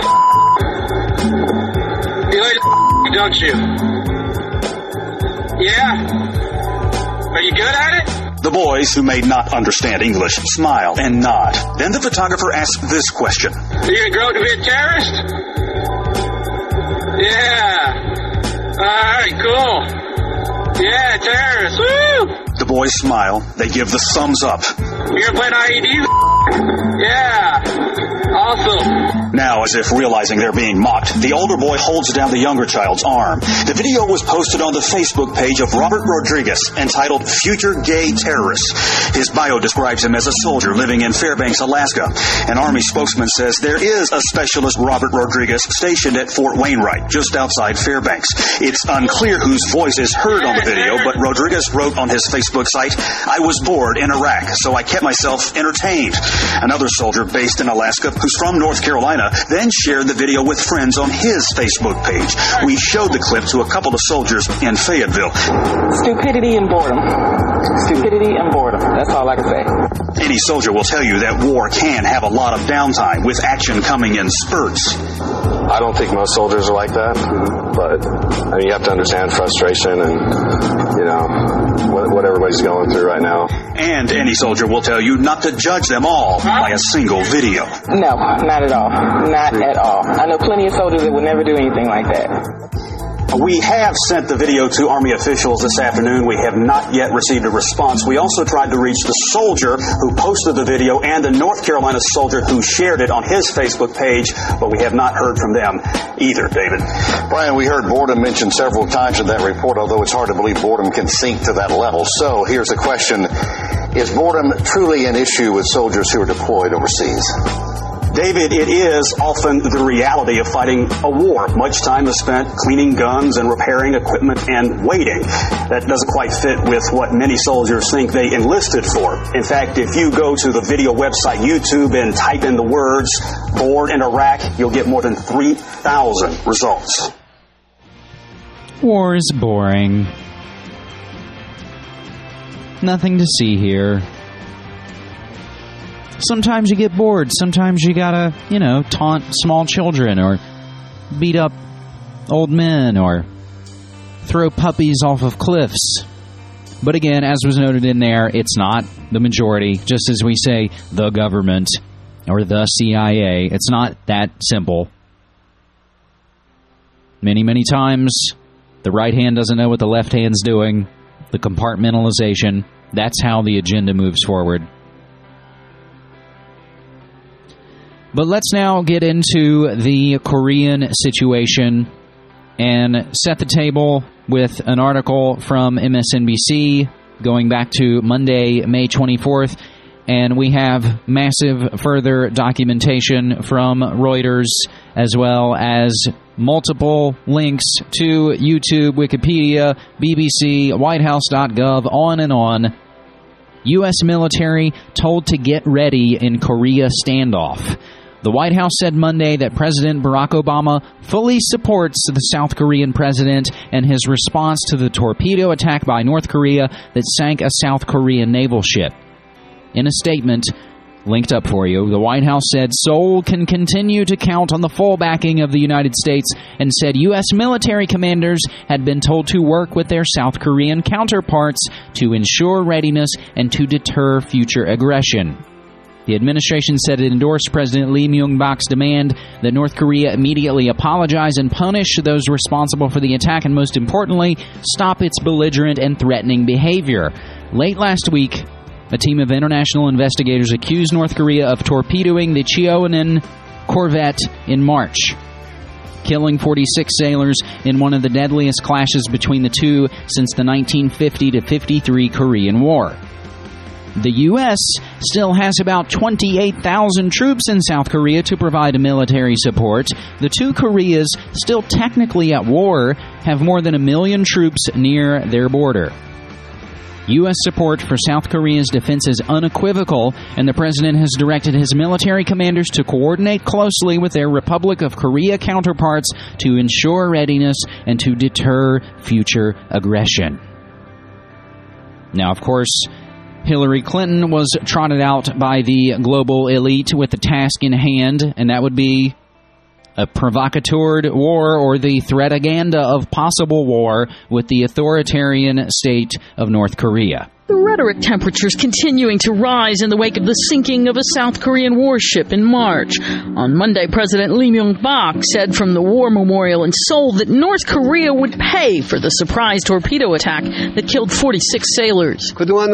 You like don't you? Yeah? Are you good at it? The boys, who may not understand English, smile and nod. Then the photographer asks this question. Are you going to grow up to be a terrorist? Yeah. All right, cool. Yeah, terrorists. Woo! The boys smile. They give the thumbs up. You're gonna play IEDs? Yeah. Awesome. Now, as if realizing they're being mocked, the older boy holds down the younger child's arm. The video was posted on the Facebook page of Robert Rodriguez, entitled Future Gay Terrorist. His bio describes him as a soldier living in Fairbanks, Alaska. An Army spokesman says there is a specialist Robert Rodriguez stationed at Fort Wainwright, just outside Fairbanks. It's unclear whose voice is heard on the video, but Rodriguez wrote on his Facebook site, "I was bored in Iraq, so I kept myself entertained." Another soldier based in Alaska, who's from North Carolina, then shared the video with friends on his Facebook page. We showed the clip to a couple of soldiers in Fayetteville. Stupidity and boredom. Stupidity and boredom. That's all I can say. Any soldier will tell you that war can have a lot of downtime, with action coming in spurts. I don't think most soldiers are like that, but I mean, you have to understand frustration and, you know, what everybody's going through right now. And any soldier will tell you not to judge them all by a single video. No, not at all. Not at all. I know plenty of soldiers that would never do anything like that. We have sent the video to Army officials this afternoon. We have not yet received a response. We also tried to reach the soldier who posted the video and the North Carolina soldier who shared it on his Facebook page, but we have not heard from them either, David. Brian, we heard boredom mentioned several times in that report, although it's hard to believe boredom can sink to that level. So here's the question. Is boredom truly an issue with soldiers who are deployed overseas? David, it is often the reality of fighting a war. Much time is spent cleaning guns and repairing equipment and waiting. That doesn't quite fit with what many soldiers think they enlisted for. In fact, if you go to the video website YouTube and type in the words "bored in Iraq," you'll get more than 3,000 results. War is boring. Nothing to see here. Sometimes you get bored. Sometimes you gotta, taunt small children or beat up old men or throw puppies off of cliffs. But again, as was noted in there, it's not the majority. Just as we say the government or the CIA, it's not that simple. Many, many times, the right hand doesn't know what the left hand's doing. The compartmentalization, that's how the agenda moves forward. But let's now get into the Korean situation. and set the table with an article from MSNBC going back to Monday, May 24th. And we have massive further documentation from Reuters, as well as multiple links to YouTube, Wikipedia, BBC, WhiteHouse.gov, on and on. U.S. military told to get ready in Korea standoff. The White House said Monday that President Barack Obama fully supports the South Korean president and his response to the torpedo attack by North Korea that sank a South Korean naval ship. In a statement linked up for you, the White House said Seoul can continue to count on the full backing of the United States, and said U.S. military commanders had been told to work with their South Korean counterparts to ensure readiness and to deter future aggression. The administration said it endorsed President Lee Myung-bak's demand that North Korea immediately apologize and punish those responsible for the attack, and most importantly, stop its belligerent and threatening behavior. Late last week, a team of international investigators accused North Korea of torpedoing the Cheonan corvette in March, killing 46 sailors in one of the deadliest clashes between the two since the 1950-53 Korean War. The U.S. still has about 28,000 troops in South Korea to provide military support. The two Koreas, still technically at war, have more than 1 million troops near their border. U.S. support for South Korea's defense is unequivocal, and the president has directed his military commanders to coordinate closely with their Republic of Korea counterparts to ensure readiness and to deter future aggression. Now, of course, Hillary Clinton was trotted out by the global elite with the task in hand, and that would be a provocateur war, or the threat-aganda of possible war with the authoritarian state of North Korea. The rhetoric temperatures continuing to rise in the wake of the sinking of a South Korean warship in March. On Monday, President Lee Myung-bak said from the War Memorial in Seoul that North Korea would pay for the surprise torpedo attack that killed 46 sailors.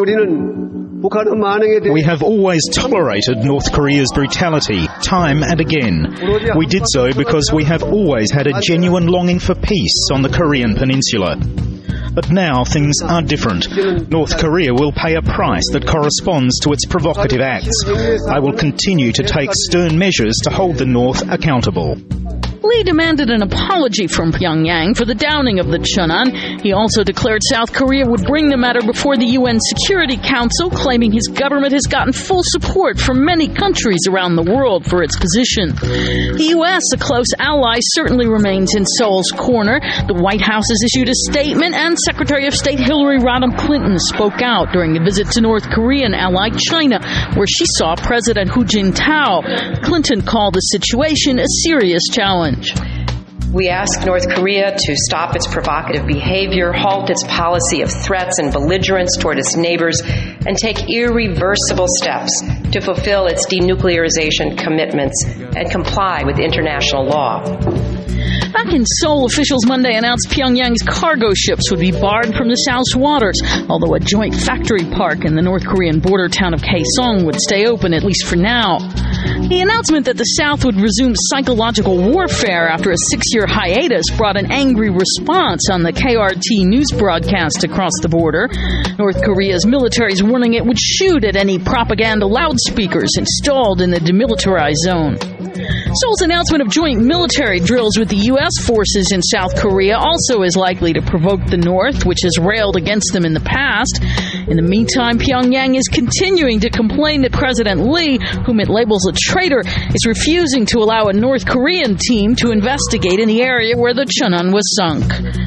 We have always tolerated North Korea's brutality, time and again. We did so because we have always had a genuine longing for peace on the Korean peninsula. But now things are different. North Korea will pay a price that corresponds to its provocative acts. I will continue to take stern measures to hold the North accountable. Lee demanded an apology from Pyongyang for the downing of the Cheonan. He also declared South Korea would bring the matter before the UN Security Council, claiming his government has gotten full support from many countries around the world for its position. The U.S., a close ally, certainly remains in Seoul's corner. The White House has issued a statement, and Secretary of State Hillary Rodham Clinton spoke out during a visit to North Korean ally China, where she saw President Hu Jintao. Clinton called the situation a serious challenge. We ask North Korea to stop its provocative behavior, halt its policy of threats and belligerence toward its neighbors, and take irreversible steps to fulfill its denuclearization commitments and comply with international law. Back in Seoul, officials Monday announced Pyongyang's cargo ships would be barred from the South's waters, although a joint factory park in the North Korean border town of Kaesong would stay open, at least for now. The announcement that the South would resume psychological warfare after a 6-year hiatus brought an angry response on the KRT news broadcast across the border. North Korea's military is warning it would shoot at any propaganda loudspeakers installed in the demilitarized zone. Seoul's announcement of joint military drills with the U.S. forces in South Korea also is likely to provoke the North, which has railed against them in the past. In the meantime, Pyongyang is continuing to complain that President Lee, whom it labels a traitor, is refusing to allow a North Korean team to investigate in the area where the Cheonan was sunk.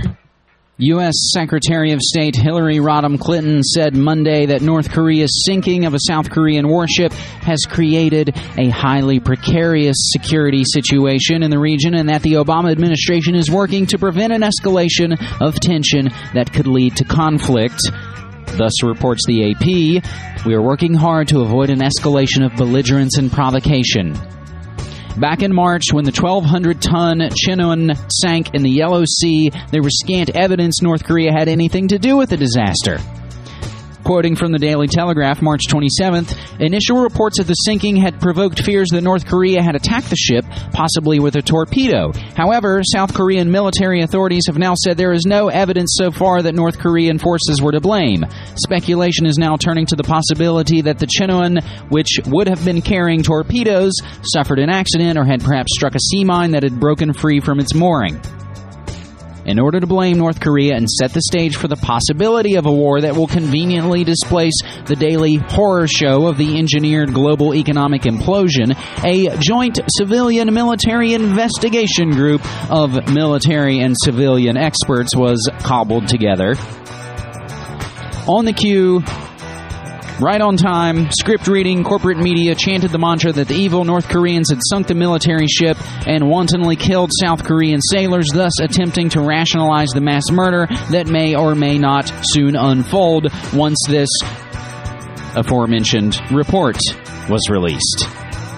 U.S. Secretary of State Hillary Rodham Clinton said Monday that North Korea's sinking of a South Korean warship has created a highly precarious security situation in the region, and that the Obama administration is working to prevent an escalation of tension that could lead to conflict. Thus reports the AP, we are working hard to avoid an escalation of belligerence and provocation. Back in March, when the 1,200-ton Cheonan sank in the Yellow Sea, there was scant evidence North Korea had anything to do with the disaster. Quoting from the Daily Telegraph, March 27th, initial reports of the sinking had provoked fears that North Korea had attacked the ship, possibly with a torpedo. However, South Korean military authorities have now said there is no evidence so far that North Korean forces were to blame. Speculation is now turning to the possibility that the Chinoon, which would have been carrying torpedoes, suffered an accident or had perhaps struck a sea mine that had broken free from its mooring. In order to blame North Korea and set the stage for the possibility of a war that will conveniently displace the daily horror show of the engineered global economic implosion, a joint civilian-military investigation group of military and civilian experts was cobbled together. On the cue, right on time, script reading, corporate media chanted the mantra that the evil North Koreans had sunk the military ship and wantonly killed South Korean sailors, thus attempting to rationalize the mass murder that may or may not soon unfold once this aforementioned report was released.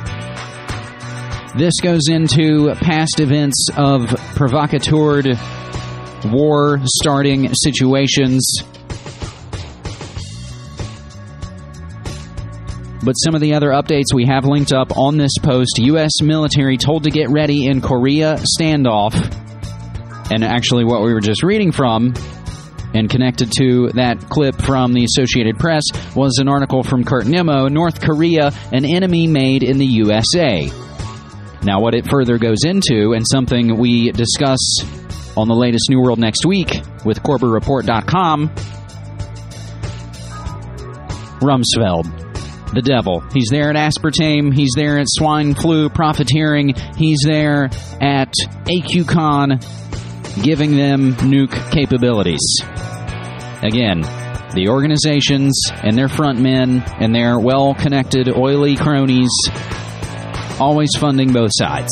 This goes into past events of provocateur, war-starting situations. But some of the other updates we have linked up on this post. U.S. military told to get ready in Korea standoff. And actually what we were just reading from and connected to that clip from the Associated Press was an article from Kurt Nimmo, North Korea, an enemy made in the USA. Now what it further goes into, and something we discuss on the latest New World Next Week with CorbettReport.com, Rumsfeld. The devil. He's there at aspartame. He's there at swine flu profiteering. He's there at AQCon giving them nuke capabilities. Again, the organizations and their front men and their well-connected oily cronies always funding both sides.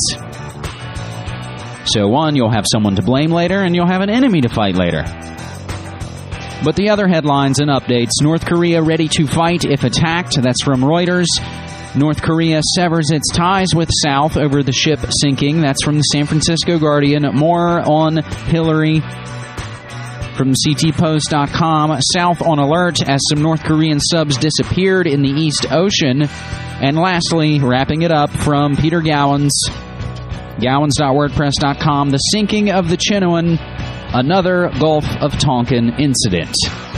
So one, you'll have someone to blame later, and you'll have an enemy to fight later. But the other headlines and updates: North Korea ready to fight if attacked. That's from Reuters. North Korea severs its ties with South over the ship sinking. That's from the San Francisco Guardian. More on Hillary from CTPost.com. South on alert as some North Korean subs disappeared in the East Ocean. And lastly, wrapping it up from Peter Gowans, Gowans.wordpress.com, the sinking of the Chinoon, another Gulf of Tonkin incident.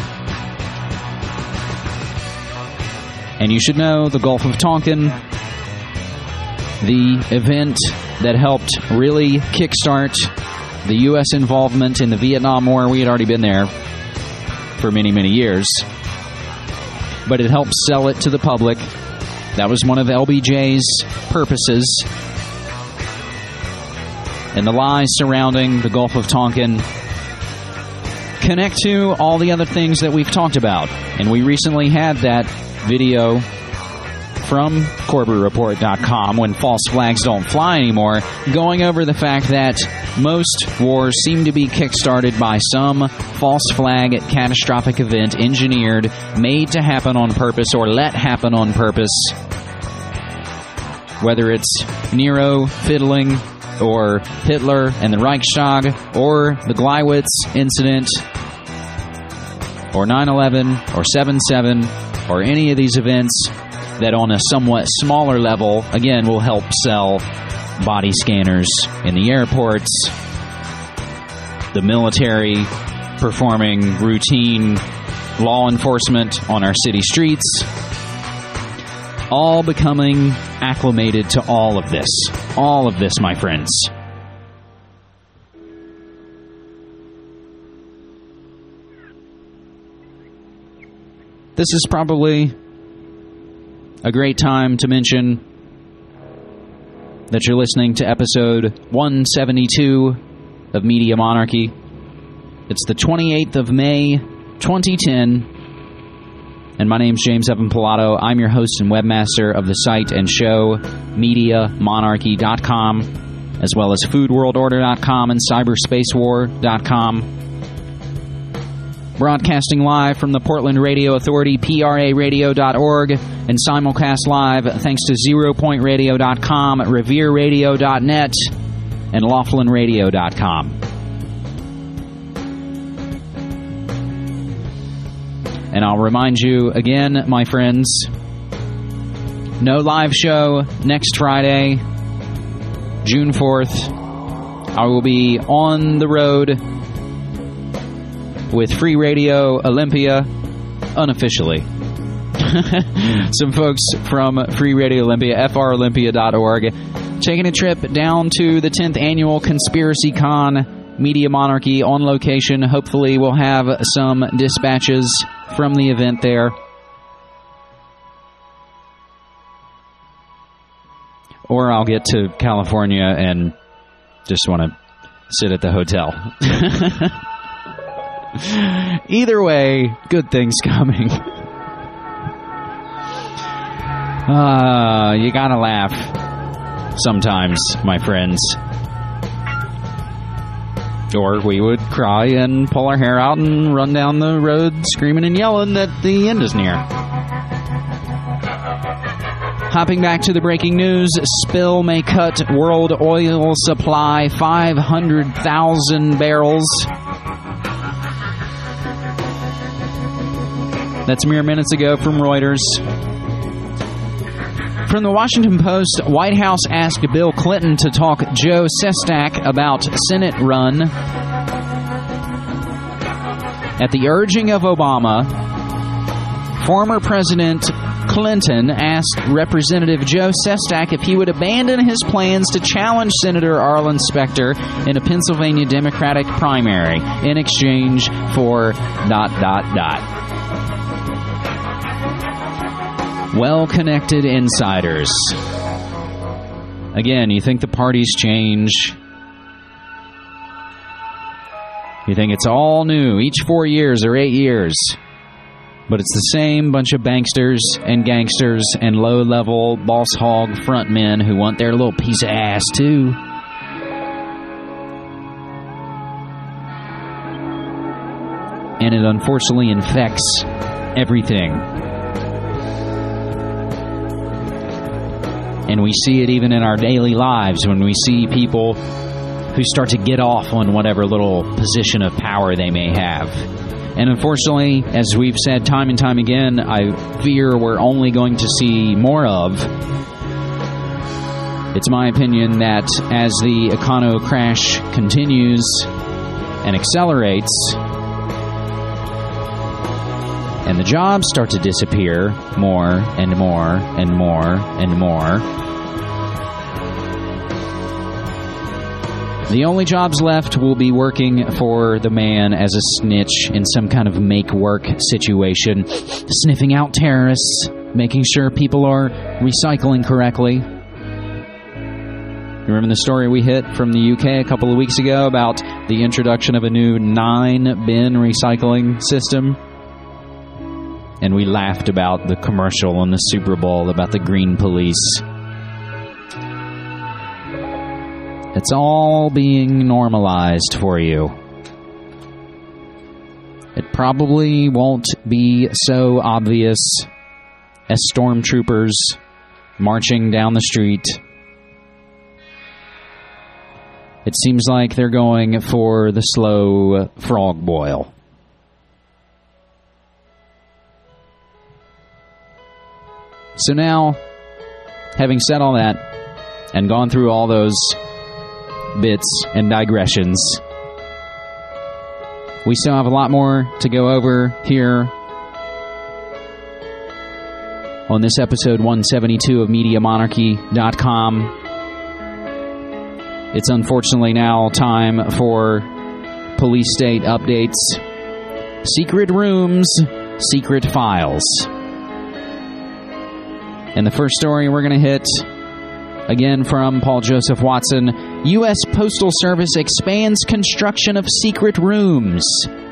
And you should know the Gulf of Tonkin, the event that helped really kickstart the U.S. involvement in the Vietnam War. We had already been there for many, many years, but it helped sell it to the public. That was one of LBJ's purposes. And the lies surrounding the Gulf of Tonkin connect to all the other things that we've talked about. And we recently had that video from CorbettReport.com, When False Flags Don't Fly Anymore, going over the fact that most wars seem to be kickstarted by some false flag catastrophic event engineered, made to happen on purpose or let happen on purpose. Whether it's Nero fiddling, or Hitler and the Reichstag, or the Gleiwitz incident, or 9/11, or 7/7, or any of these events that on a somewhat smaller level, again, will help sell body scanners in the airports, the military performing routine law enforcement on our city streets, all becoming acclimated to all of this. All of this, my friends. This is probably a great time to mention that you're listening to episode 172 of Media Monarchy. It's the 28th of May, 2010. And my name's James Evan Pilato. I'm your host and webmaster of the site and show, MediaMonarchy.com, as well as FoodWorldOrder.com and CyberspaceWar.com. Broadcasting live from the Portland Radio Authority, PRARadio.org, and simulcast live thanks to ZeroPointRadio.com, RevereRadio.net, and LaughlinRadio.com. And I'll remind you again, my friends, no live show next Friday, June 4th. I will be on the road with Free Radio Olympia, unofficially. Some folks from Free Radio Olympia, FROlympia.org, taking a trip down to the 10th annual Conspiracy Con Media Monarchy on location. Hopefully we'll have some dispatches from the event there. Or I'll get to California and just want to sit at the hotel. Either way, good things coming. You gotta laugh sometimes, my friends. Or we would cry and pull our hair out and run down the road screaming and yelling that the end is near. Hopping back to the breaking news, spill may cut world oil supply 500,000 barrels. That's mere minutes ago from Reuters. From the Washington Post, White House asked Bill Clinton to talk Joe Sestak about Senate run. At the urging of Obama, former President Clinton asked Representative Joe Sestak if he would abandon his plans to challenge Senator Arlen Specter in a Pennsylvania Democratic primary in exchange for ... Well-connected insiders. Again, you think the parties change. You think it's all new, each 4 years or 8 years. But it's the same bunch of banksters and gangsters and low-level boss hog frontmen who want their little piece of ass, too. And it unfortunately infects everything. And we see it even in our daily lives when we see people who start to get off on whatever little position of power they may have. And unfortunately, as we've said time and time again, I fear we're only going to see more of. It's my opinion that as the econo crash continues and accelerates, and the jobs start to disappear more and more and more and more, the only jobs left will be working for the man as a snitch in some kind of make-work situation, sniffing out terrorists, making sure people are recycling correctly. Remember the story we hit from the UK a couple of weeks ago about the introduction of a new 9-bin recycling system? And we laughed about the commercial on the Super Bowl about the green police. It's all being normalized for you. It probably won't be so obvious as stormtroopers marching down the street. It seems like they're going for the slow frog boil. So now, having said all that, and gone through all those bits and digressions, we still have a lot more to go over here on this episode 172 of MediaMonarchy.com. It's unfortunately now time for police state updates. Secret rooms, secret files. And the first story we're going to hit, again from Paul Joseph Watson, U.S. Postal Service expands construction of secret rooms.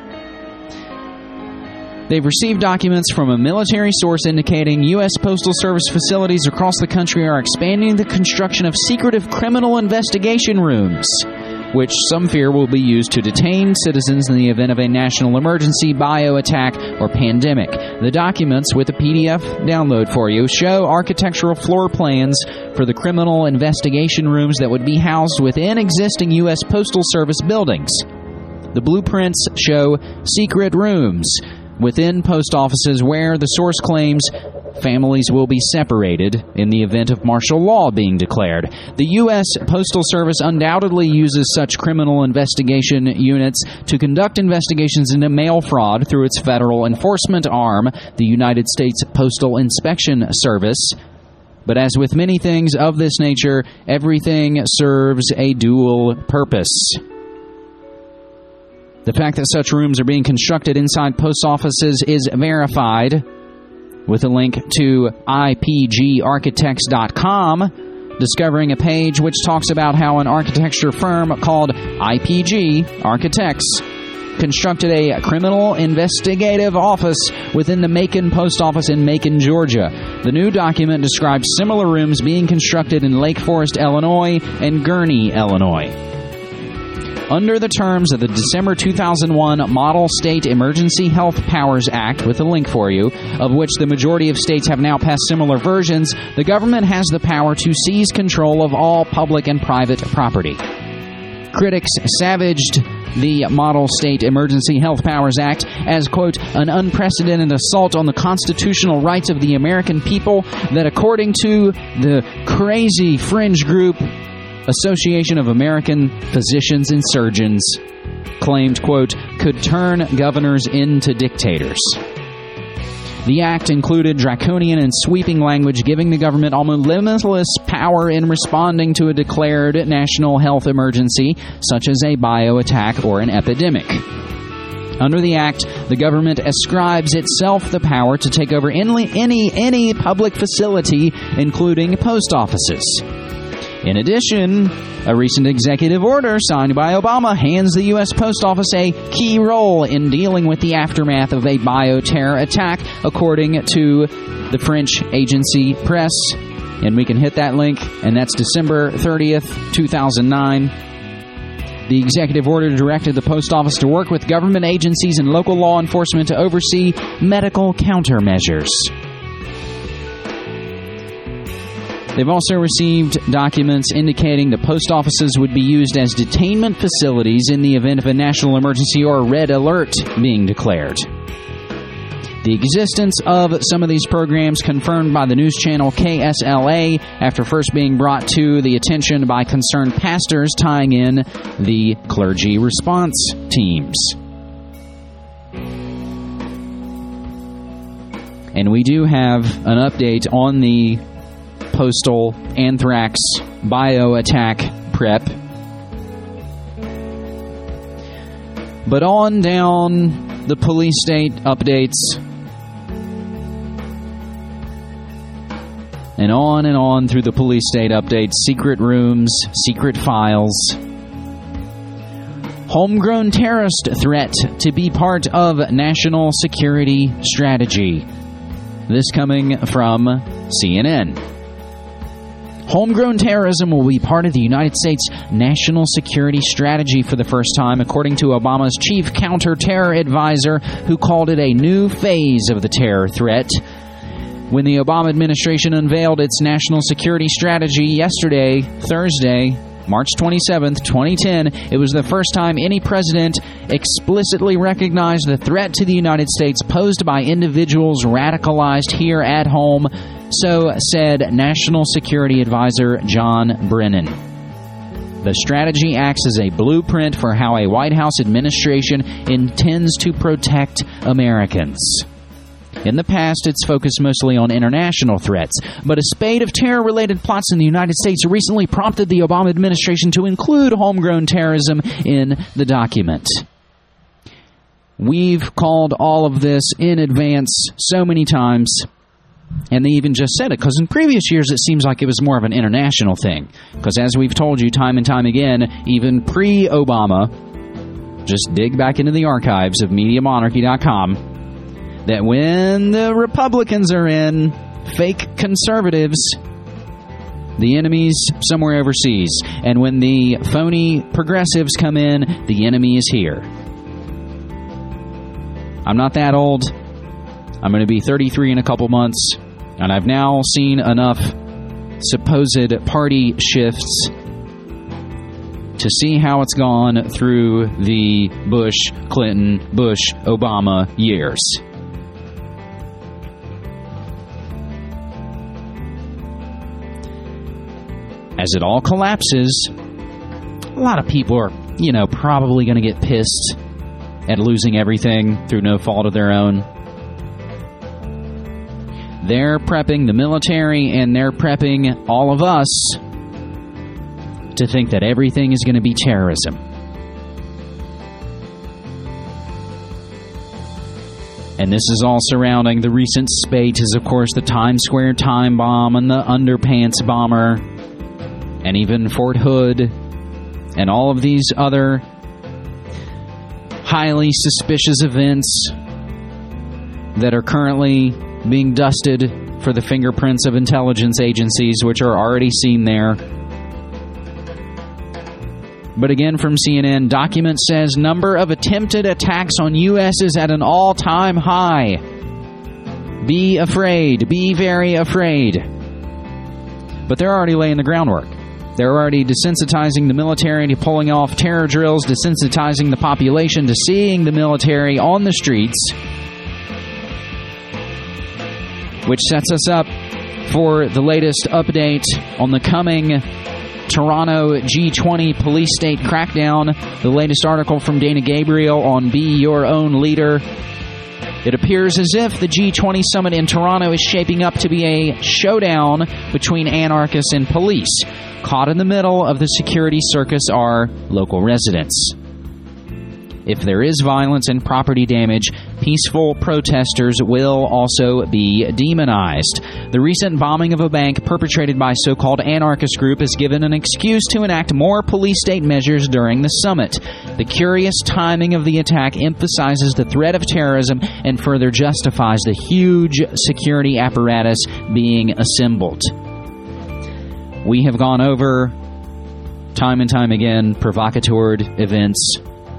They've received documents from a military source indicating U.S. Postal Service facilities across the country are expanding the construction of secretive criminal investigation rooms, which some fear will be used to detain citizens in the event of a national emergency, bio-attack, or pandemic. The documents, with a PDF download for you, show architectural floor plans for the criminal investigation rooms that would be housed within existing U.S. Postal Service buildings. The blueprints show secret rooms within post offices where the source claims families will be separated in the event of martial law being declared. The U.S. Postal Service undoubtedly uses such criminal investigation units to conduct investigations into mail fraud through its federal enforcement arm, the United States Postal Inspection Service. But as with many things of this nature, everything serves a dual purpose. The fact that such rooms are being constructed inside post offices is verified with a link to IPGarchitects.com, discovering a page which talks about how an architecture firm called IPG Architects constructed a criminal investigative office within the Macon Post Office in Macon, Georgia. The new document describes similar rooms being constructed in Lake Forest, Illinois, and Gurnee, Illinois. Under the terms of the December 2001 Model State Emergency Health Powers Act, with a link for you, of which the majority of states have now passed similar versions, the government has the power to seize control of all public and private property. Critics savaged the Model State Emergency Health Powers Act as, quote, an unprecedented assault on the constitutional rights of the American people that, according to the crazy fringe group Association of American Physicians and Surgeons, claimed, quote, could turn governors into dictators. The act included draconian and sweeping language giving the government almost limitless power in responding to a declared national health emergency, such as a bio-attack or an epidemic. Under the act, the government ascribes itself the power to take over any public facility, including post offices. In addition, a recent executive order signed by Obama hands the U.S. Post Office a key role in dealing with the aftermath of a bioterror attack, according to the French agency Press. And we can hit that link, and that's December 30th, 2009. The executive order directed the post office to work with government agencies and local law enforcement to oversee medical countermeasures. They've also received documents indicating the post offices would be used as detainment facilities in the event of a national emergency or red alert being declared. The existence of some of these programs confirmed by the news channel KSLA after first being brought to the attention by concerned pastors tying in the clergy response teams. And we do have an update on the postal anthrax bio-attack prep. But on down the police state updates, and on through the police state updates, secret rooms, secret files. Homegrown terrorist threat to be part of national security strategy. This coming from CNN. Homegrown terrorism will be part of the United States national security strategy for the first time, according to Obama's chief counter-terror advisor, who called it a new phase of the terror threat. When the Obama administration unveiled its national security strategy yesterday, Thursday, March 27th, 2010, it was the first time any president explicitly recognized the threat to the United States posed by individuals radicalized here at home, so said National Security Advisor John Brennan. The strategy acts as a blueprint for how a White House administration intends to protect Americans. In the past, it's focused mostly on international threats, but a spate of terror-related plots in the United States recently prompted the Obama administration to include homegrown terrorism in the document. We've called all of this in advance so many times, and they even just said it, because in previous years it seems like it was more of an international thing. Because as we've told you time and time again, even pre-Obama, just dig back into the archives of MediaMonarchy.com, that when the Republicans are in, fake conservatives, the enemy's somewhere overseas. And when the phony progressives come in, the enemy is here. I'm not that old. I'm going to be 33 in a couple months, and I've now seen enough supposed party shifts to see how it's gone through the Bush, Clinton, Bush, Obama years. As it all collapses, a lot of people are, probably going to get pissed at losing everything through no fault of their own. They're prepping the military and they're prepping all of us to think that everything is going to be terrorism. And this is all surrounding the recent spate is, of course, the Times Square time bomb and the underpants bomber and even Fort Hood and all of these other highly suspicious events that are currently being dusted for the fingerprints of intelligence agencies, which are already seen there. But again, from CNN, document says number of attempted attacks on U.S. is at an all-time high. Be afraid. Be very afraid. But they're already laying the groundwork. They're already desensitizing the military to pulling off terror drills, desensitizing the population to seeing the military on the streets, which sets us up for the latest update on the coming Toronto G20 police state crackdown. The latest article from Dana Gabriel on Be Your Own Leader. It appears as if the G20 summit in Toronto is shaping up to be a showdown between anarchists and police. Caught in the middle of the security circus are local residents. If there is violence and property damage, peaceful protesters will also be demonized. The recent bombing of a bank perpetrated by a so-called anarchist group is given an excuse to enact more police state measures during the summit. The curious timing of the attack emphasizes the threat of terrorism and further justifies the huge security apparatus being assembled. We have gone over, time and time again, provocateur events.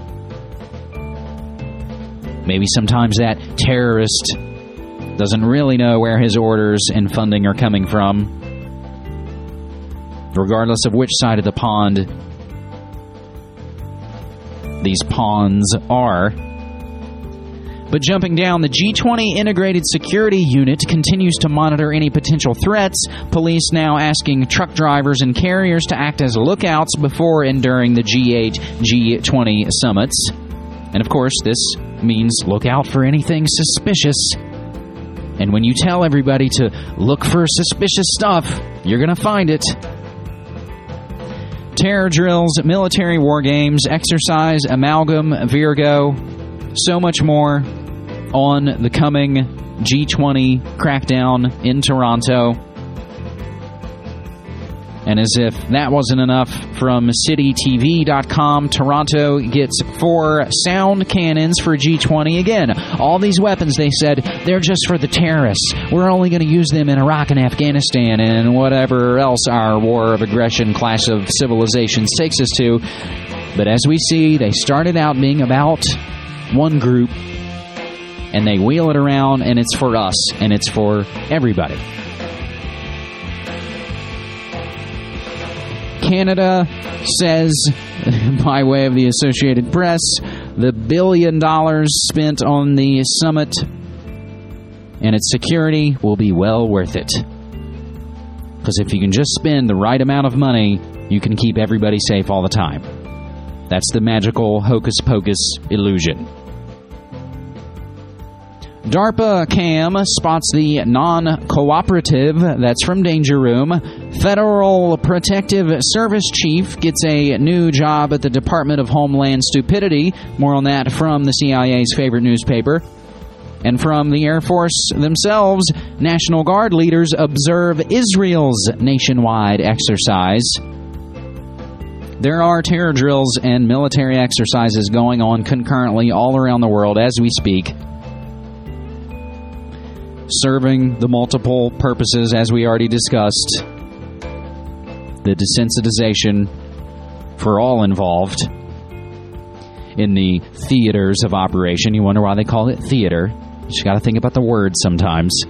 Maybe sometimes that terrorist doesn't really know where his orders and funding are coming from, regardless of which side of the pond these pawns are. But jumping down, the G20 Integrated Security Unit continues to monitor any potential threats. Police now asking truck drivers and carriers to act as lookouts before and during the G8, G20 summits. And of course, this means look out for anything suspicious. And when you tell everybody to look for suspicious stuff, you're going to find it. Terror drills, military war games, exercise, amalgam, Virgo, so much more on the coming G20 crackdown in Toronto. And as if that wasn't enough, from CityTV.com, Toronto gets 4 sound cannons for G20. Again, all these weapons, they said, they're just for the terrorists. We're only going to use them in Iraq and Afghanistan and whatever else our war of aggression class of civilizations takes us to. But as we see, they started out being about one group, and they wheel it around, and it's for us, and it's for everybody. Canada says, by way of the Associated Press, the $1 billion spent on the summit and its security will be well worth it. Because if you can just spend the right amount of money, you can keep everybody safe all the time. That's the magical hocus-pocus illusion. DARPA CAM spots the non-cooperative. That's from Danger Room. Federal Protective Service Chief gets a new job at the Department of Homeland Stupidity. More on that from the CIA's favorite newspaper. And from the Air Force themselves, National Guard leaders observe Israel's nationwide exercise. There are terror drills and military exercises going on concurrently all around the world as we speak, serving the multiple purposes, as we already discussed. The desensitization for all involved in the theaters of operation. You wonder why they call it theater. You just got to think about the words sometimes.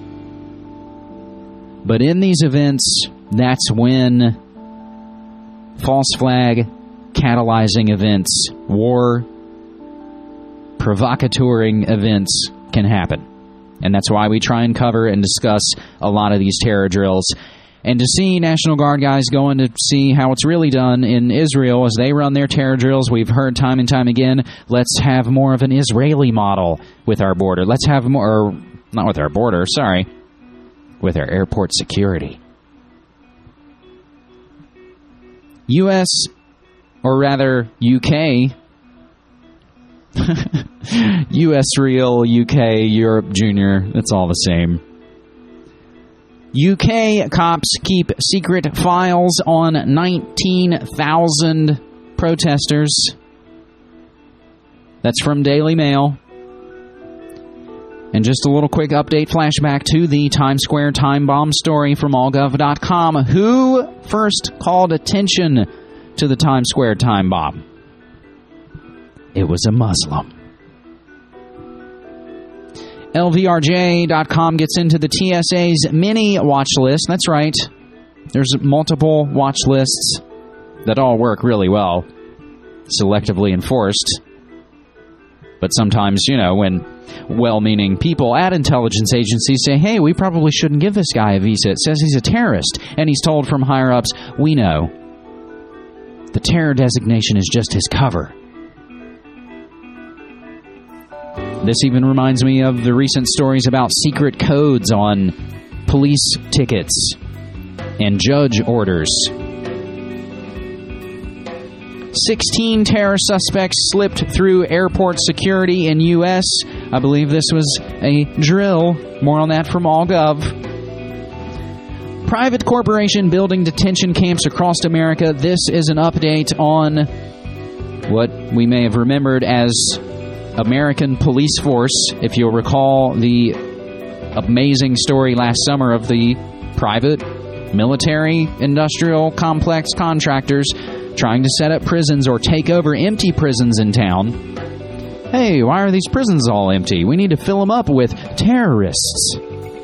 But in these events, that's when false flag, catalyzing events, war, provocateuring events can happen. And that's why we try and cover and discuss a lot of these terror drills. And to see National Guard guys going to see how it's really done in Israel as they run their terror drills, we've heard time and time again, let's have more of an Israeli model with our border. Let's have more, not with our border, sorry, with our airport security. U.S., or rather UK, U.S. real, UK, Europe junior, it's all the same. UK cops keep secret files on 19,000 protesters. That's from Daily Mail. And just a little quick update flashback to the Times Square time bomb story from allgov.com. Who first called attention to the Times Square time bomb? It was a Muslim. LVRJ.com gets into the TSA's mini watch list. That's right. There's multiple watch lists that all work really well, selectively enforced. But sometimes, you know, when well-meaning people at intelligence agencies say, hey, we probably shouldn't give this guy a visa. It says he's a terrorist. And he's told from higher-ups, we know. The terror designation is just his cover. This even reminds me of the recent stories about secret codes on police tickets and judge orders. 16 terror suspects slipped through airport security in U.S. I believe this was a drill. More on that from allgov. Private corporation building detention camps across America. This is an update on what we may have remembered as American Police Force. If you'll recall the amazing story last summer of the private military industrial complex contractors trying to set up prisons or take over empty prisons in town. Hey, why are these prisons all empty? We need to fill them up with terrorists.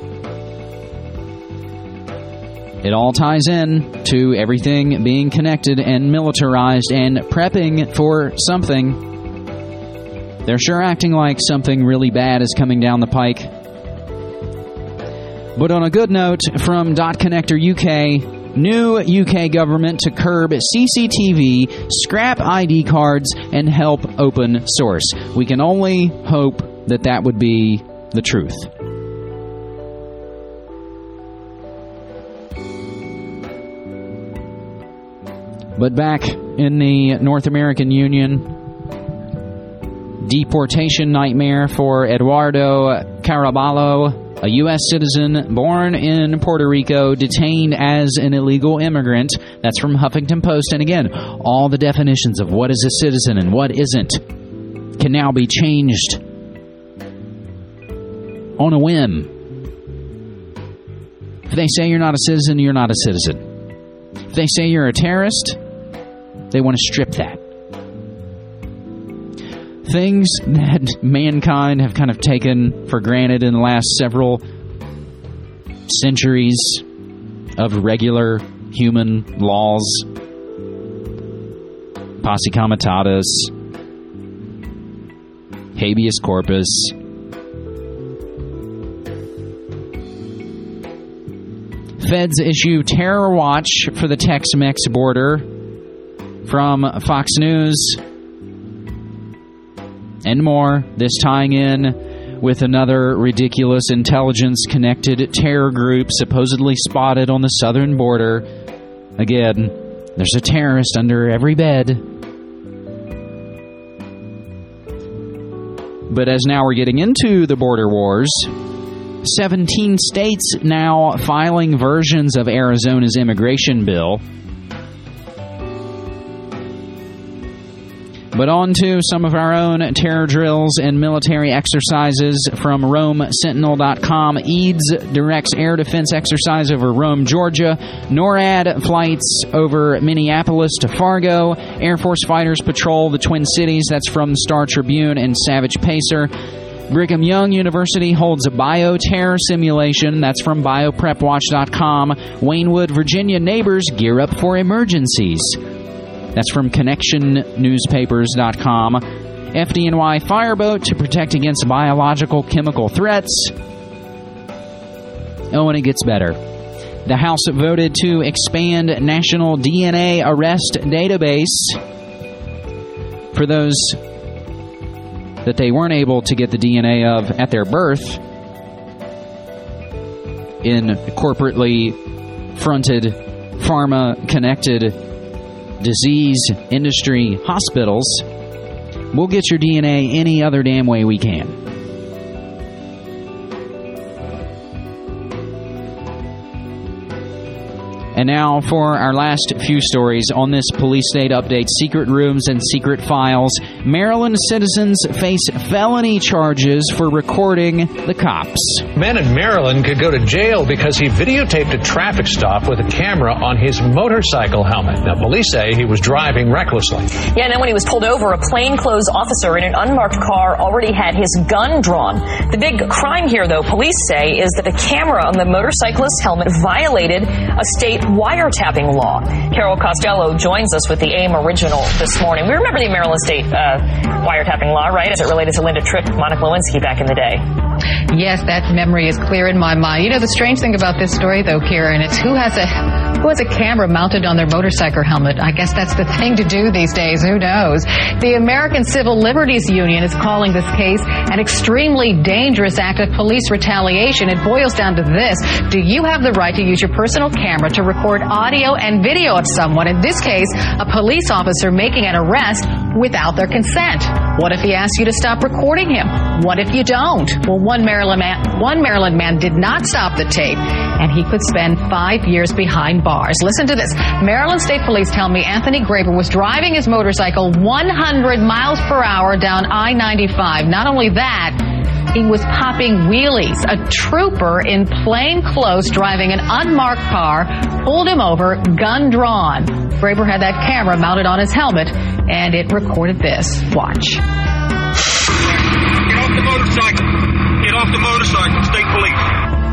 It all ties in to everything being connected and militarized and prepping for something. They're sure acting like something really bad is coming down the pike. But on a good note, from .Connector UK, new UK government to curb CCTV, scrap ID cards, and help open source. We can only hope that that would be the truth. But back in the North American Union, deportation nightmare for Eduardo Caraballo, a U.S. citizen born in Puerto Rico, detained as an illegal immigrant. That's from Huffington Post. And again, all the definitions of what is a citizen and what isn't can now be changed on a whim. If they say you're not a citizen, you're not a citizen. If they say you're a terrorist, they want to strip that. Things that mankind have kind of taken for granted in the last several centuries of regular human laws. Posse comitatus, habeas corpus. Feds issue terror watch for the Tex-Mex border from Fox News. And more, this tying in with another ridiculous intelligence-connected terror group supposedly spotted on the southern border. Again, there's a terrorist under every bed. But as now we're getting into the border wars, 17 states now filing versions of Arizona's immigration bill. But on to some of our own terror drills and military exercises from RomeSentinel.com. EADS directs air defense exercise over Rome, Georgia. NORAD flights over Minneapolis to Fargo. Air Force fighters patrol the Twin Cities. That's from the Star Tribune and Savage Pacer. Brigham Young University holds a bioterror simulation. That's from BioPrepWatch.com. Waynewood, Virginia neighbors gear up for emergencies. That's from ConnectionNewspapers.com. FDNY fireboat to protect against biological chemical threats. Oh, and it gets better. The House voted to expand national DNA arrest database for those that they weren't able to get the DNA of at their birth in corporately fronted, pharma-connected disease industry hospitals. We'll get your DNA any other damn way we can. And now for our last few stories on this Police State Update, secret rooms and secret files. Maryland citizens face felony charges for recording the cops. A man in Maryland could go to jail because he videotaped a traffic stop with a camera on his motorcycle helmet. Now, police say he was driving recklessly. Yeah, and then when he was pulled over, a plainclothes officer in an unmarked car already had his gun drawn. The big crime here, though, police say, is that the camera on the motorcyclist's helmet violated a state wiretapping law. Carol Costello joins us with the AIM original this morning. We remember the Maryland State wiretapping law, right, as it related to Linda Tripp, Monica Lewinsky back in the day. Yes, that memory is clear in my mind. You know, the strange thing about this story, though, Karen, it's who has a camera mounted on their motorcycle helmet. I guess that's the thing to do these days. Who knows? The American Civil Liberties Union is calling this case an extremely dangerous act of police retaliation. It boils down to this. Do you have the right to use your personal camera to record audio and video of someone? In this case, a police officer making an arrest without their consent. What if he asks you to stop recording him? What if you don't? Well, one Maryland man did not stop the tape, and he could spend 5 years behind bars. Listen to this. Maryland State Police tell me Anthony Graber was driving his motorcycle 100 miles per hour down I-95. Not only that, he was popping wheelies. A trooper in plain clothes driving an unmarked car pulled him over, gun drawn. Graber had that camera mounted on his helmet, and it recorded this. Watch. Get off the motorcycle. Get off the motorcycle, State Police.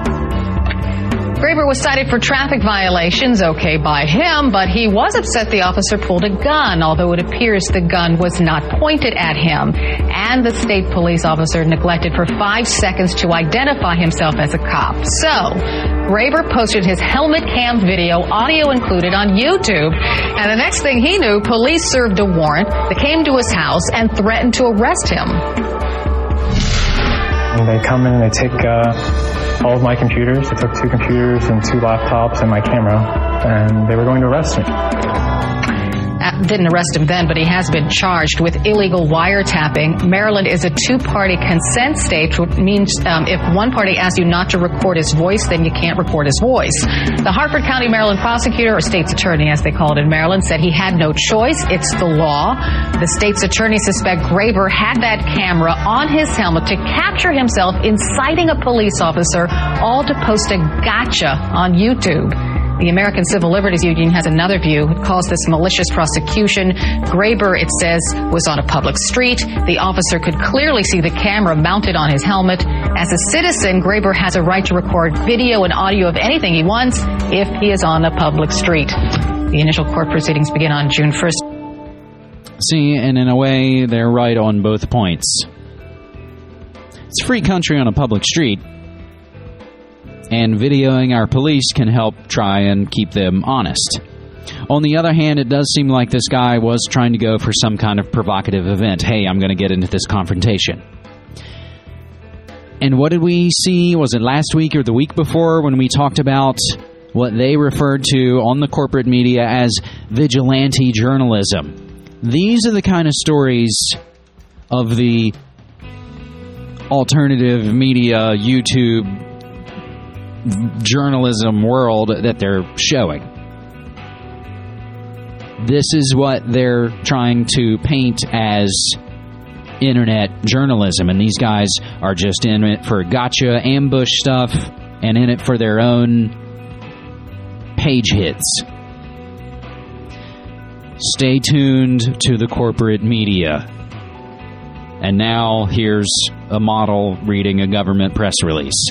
Graber was cited for traffic violations, okay by him, but he was upset the officer pulled a gun, although it appears the gun was not pointed at him. And the state police officer neglected for 5 seconds to identify himself as a cop. So, Graber posted his helmet cam video, audio included, on YouTube. And the next thing he knew, police served a warrant. They came to his house and threatened to arrest him. And they come in and they take all of my computers. They took 2 computers and 2 laptops and my camera, and they were going to arrest me. Didn't arrest him then, but he has been charged with illegal wiretapping. Maryland is a 2-party consent state, which means if one party asks you not to record his voice, then you can't record his voice. The Harford County, Maryland prosecutor, or state's attorney as they call it in Maryland, said he had no choice. It's the law. The state's attorney suspect Graber had that camera on his helmet to capture himself inciting a police officer, all to post a gotcha on YouTube. The American Civil Liberties Union has another view. It calls this malicious prosecution. Graber, it says, was on a public street. The officer could clearly see the camera mounted on his helmet. As a citizen, Graber has a right to record video and audio of anything he wants if he is on a public street. The initial court proceedings begin on June 1st. See, and in a way, they're right on both points. It's a free country on a public street. And videoing our police can help try and keep them honest. On the other hand, it does seem like this guy was trying to go for some kind of provocative event. Hey, I'm going to get into this confrontation. And what did we see? Was it last week or the week before when we talked about what they referred to on the corporate media as vigilante journalism? These are the kind of stories of the alternative media, YouTube, journalism world that they're showing. This is what they're trying to paint as internet journalism, and these guys are just in it for gotcha, ambush stuff, and in it for their own page hits. Stay tuned to the corporate media. And now here's a model reading a government press release.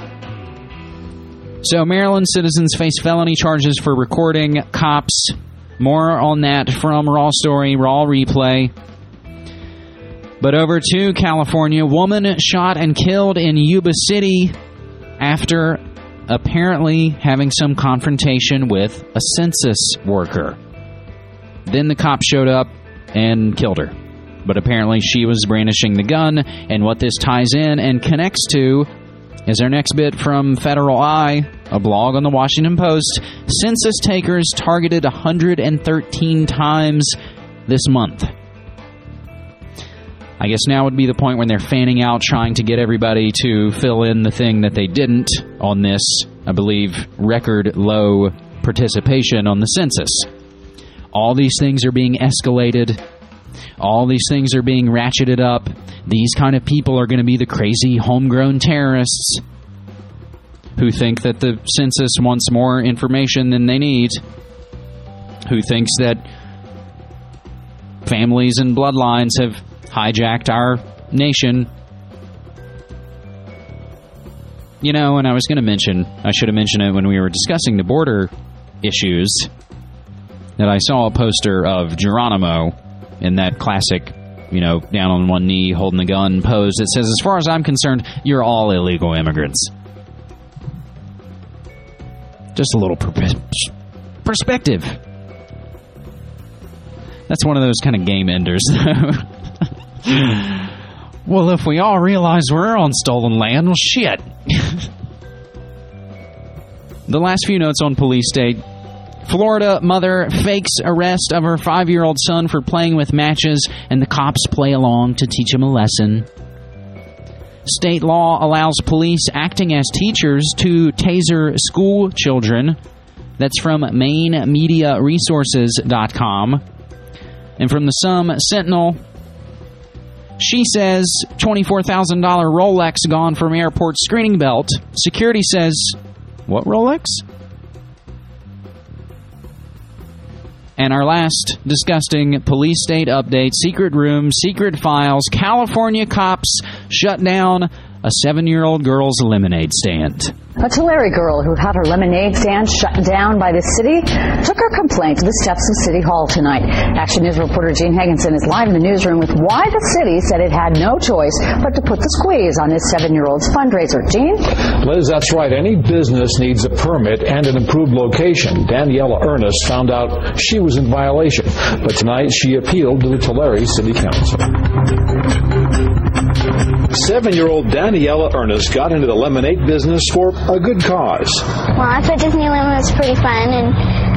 So, Maryland citizens face felony charges for recording cops More on that from Raw Story, Raw Replay. But over to California. Woman shot and killed in Yuba City after apparently having some confrontation with a census worker. Then the cop showed up and killed her. But apparently she was brandishing the gun, and what this ties in and connects to is our next bit from Federal Eye, a blog on the Washington Post. Census takers targeted 113 times this month. I guess now would be the point when they're fanning out, trying to get everybody to fill in the thing that they didn't on this, I believe, record low participation on the census. All these things are being escalated. All these things are being ratcheted up. These kind of people are going to be the crazy homegrown terrorists who think that the census wants more information than they need, who thinks that families and bloodlines have hijacked our nation. You know, and I was going to mention, I should have mentioned it when we were discussing the border issues, that I saw a poster of Geronimo in that classic, you know, down on one knee, holding the gun pose that says, as far as I'm concerned, you're all illegal immigrants. Just a little perspective. That's one of those kind of game enders, though. Well, if we all realize we're on stolen land, well, shit. The last few notes on police state. Florida mother fakes arrest of her 5-year-old son for playing with matches, and the cops play along to teach him a lesson. State law allows police acting as teachers to taser school children. That's from MainMediaResources.com. And from the Sun-Sentinel, she says $24,000 Rolex gone from airport screening belt. Security says, what Rolex? And our last disgusting police state update, secret room, secret files, California cops shut down a 7-year-old girl's lemonade stand. A Tulare girl who had her lemonade stand shut down by the city took her complaint to the steps of City Hall tonight. Action News reporter Gene Higginson is live in the newsroom with why the city said it had no choice but to put the squeeze on this 7-year-old's fundraiser. Gene? Liz, that's right. Any business needs a permit and an improved location. Daniela Ernest found out she was in violation, but tonight she appealed to the Tulare City Council. 7-year-old Daniela Ernest got into the lemonade business for a good cause. Well, I thought Disneyland was pretty fun, and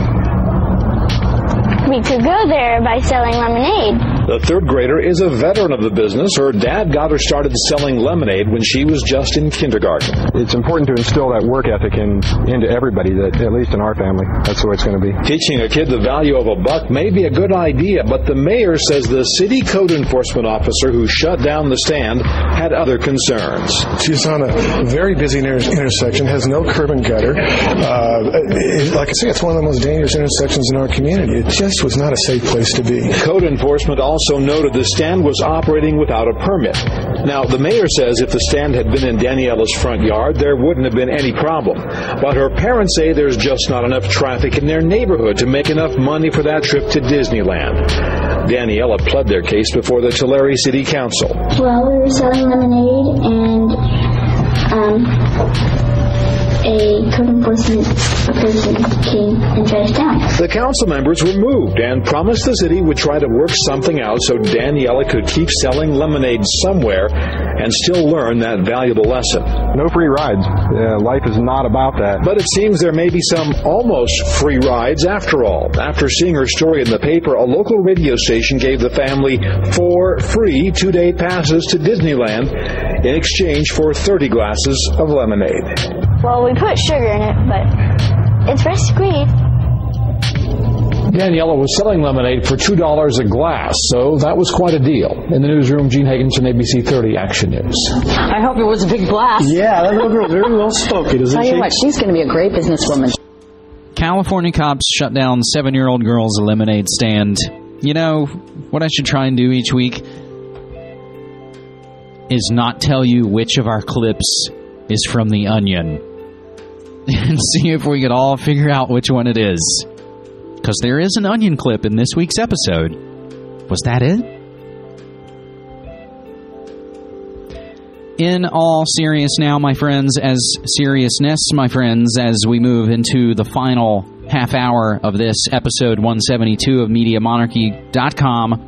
we could go there by selling lemonade. The third grader is a veteran of the business. Her dad got her started selling lemonade when she was just in kindergarten. It's important to instill that work ethic into everybody, that at least in our family. That's the way it's going to be. Teaching a kid the value of a buck may be a good idea, but the mayor says the city code enforcement officer who shut down the stand had other concerns. She's on a very busy intersection, has no curb and gutter. Like I say, it's one of the most dangerous intersections in our community. It just was not a safe place to be. Code enforcement also noted the stand was operating without a permit. Now, the mayor says if the stand had been in Daniela's front yard, there wouldn't have been any problem. But her parents say there's just not enough traffic in their neighborhood to make enough money for that trip to Disneyland. Daniela pled their case before the Tulare City Council. Well, we were selling lemonade, and a code enforcement person came and shut us down. The council members were moved and promised the city would try to work something out so Daniela could keep selling lemonade somewhere and still learn that valuable lesson. No free rides. Life is not about that. But it seems there may be some almost free rides after all. After seeing her story in the paper, a local radio station gave the family 4 free 2-day passes to Disneyland in exchange for 30 glasses of lemonade. Well, we put sugar in it, but it's fresh squeezed. Daniela was selling lemonade for $2 a glass, so that was quite a deal. In the newsroom, Gene Higginson, ABC 30 Action News. I hope it was a big blast. Yeah, that little girl very well spoken, isn't she? Tell you what, she's going to be a great businesswoman. California cops shut down 7-year-old girl's lemonade stand. You know, what I should try and do each week is not tell you which of our clips is from The Onion. And see if we could all figure out which one it is. Because there is an onion clip in this week's episode. Was that it? In all seriousness, my friends, as we move into the final half hour of this episode 172 of MediaMonarchy.com,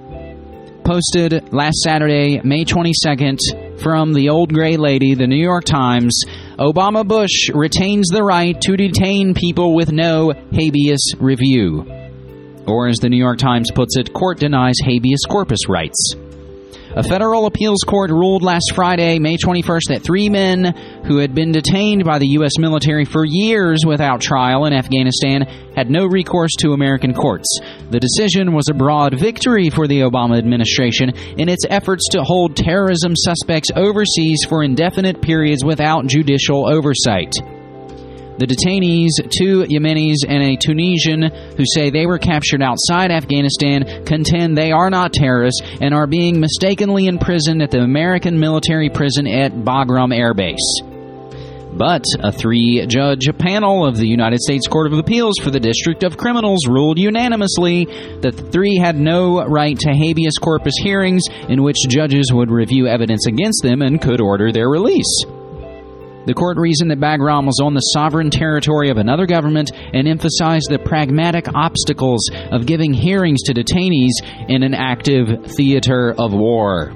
posted last Saturday, May 22nd, from the old gray lady, the New York Times, Obama-Bush retains the right to detain people with no habeas review. Or as the New York Times puts it, court denies habeas corpus rights. A federal appeals court ruled last Friday, May 21st, that 3 men who had been detained by the U.S. military for years without trial in Afghanistan had no recourse to American courts. The decision was a broad victory for the Obama administration in its efforts to hold terrorism suspects overseas for indefinite periods without judicial oversight. The detainees, 2 Yemenis and a Tunisian who say they were captured outside Afghanistan, contend they are not terrorists and are being mistakenly imprisoned at the American military prison at Bagram Air Base. But a 3-judge panel of the United States Court of Appeals for the District of Criminals ruled unanimously that the 3 had no right to habeas corpus hearings in which judges would review evidence against them and could order their release. The court reasoned that Bagram was on the sovereign territory of another government and emphasized the pragmatic obstacles of giving hearings to detainees in an active theater of war.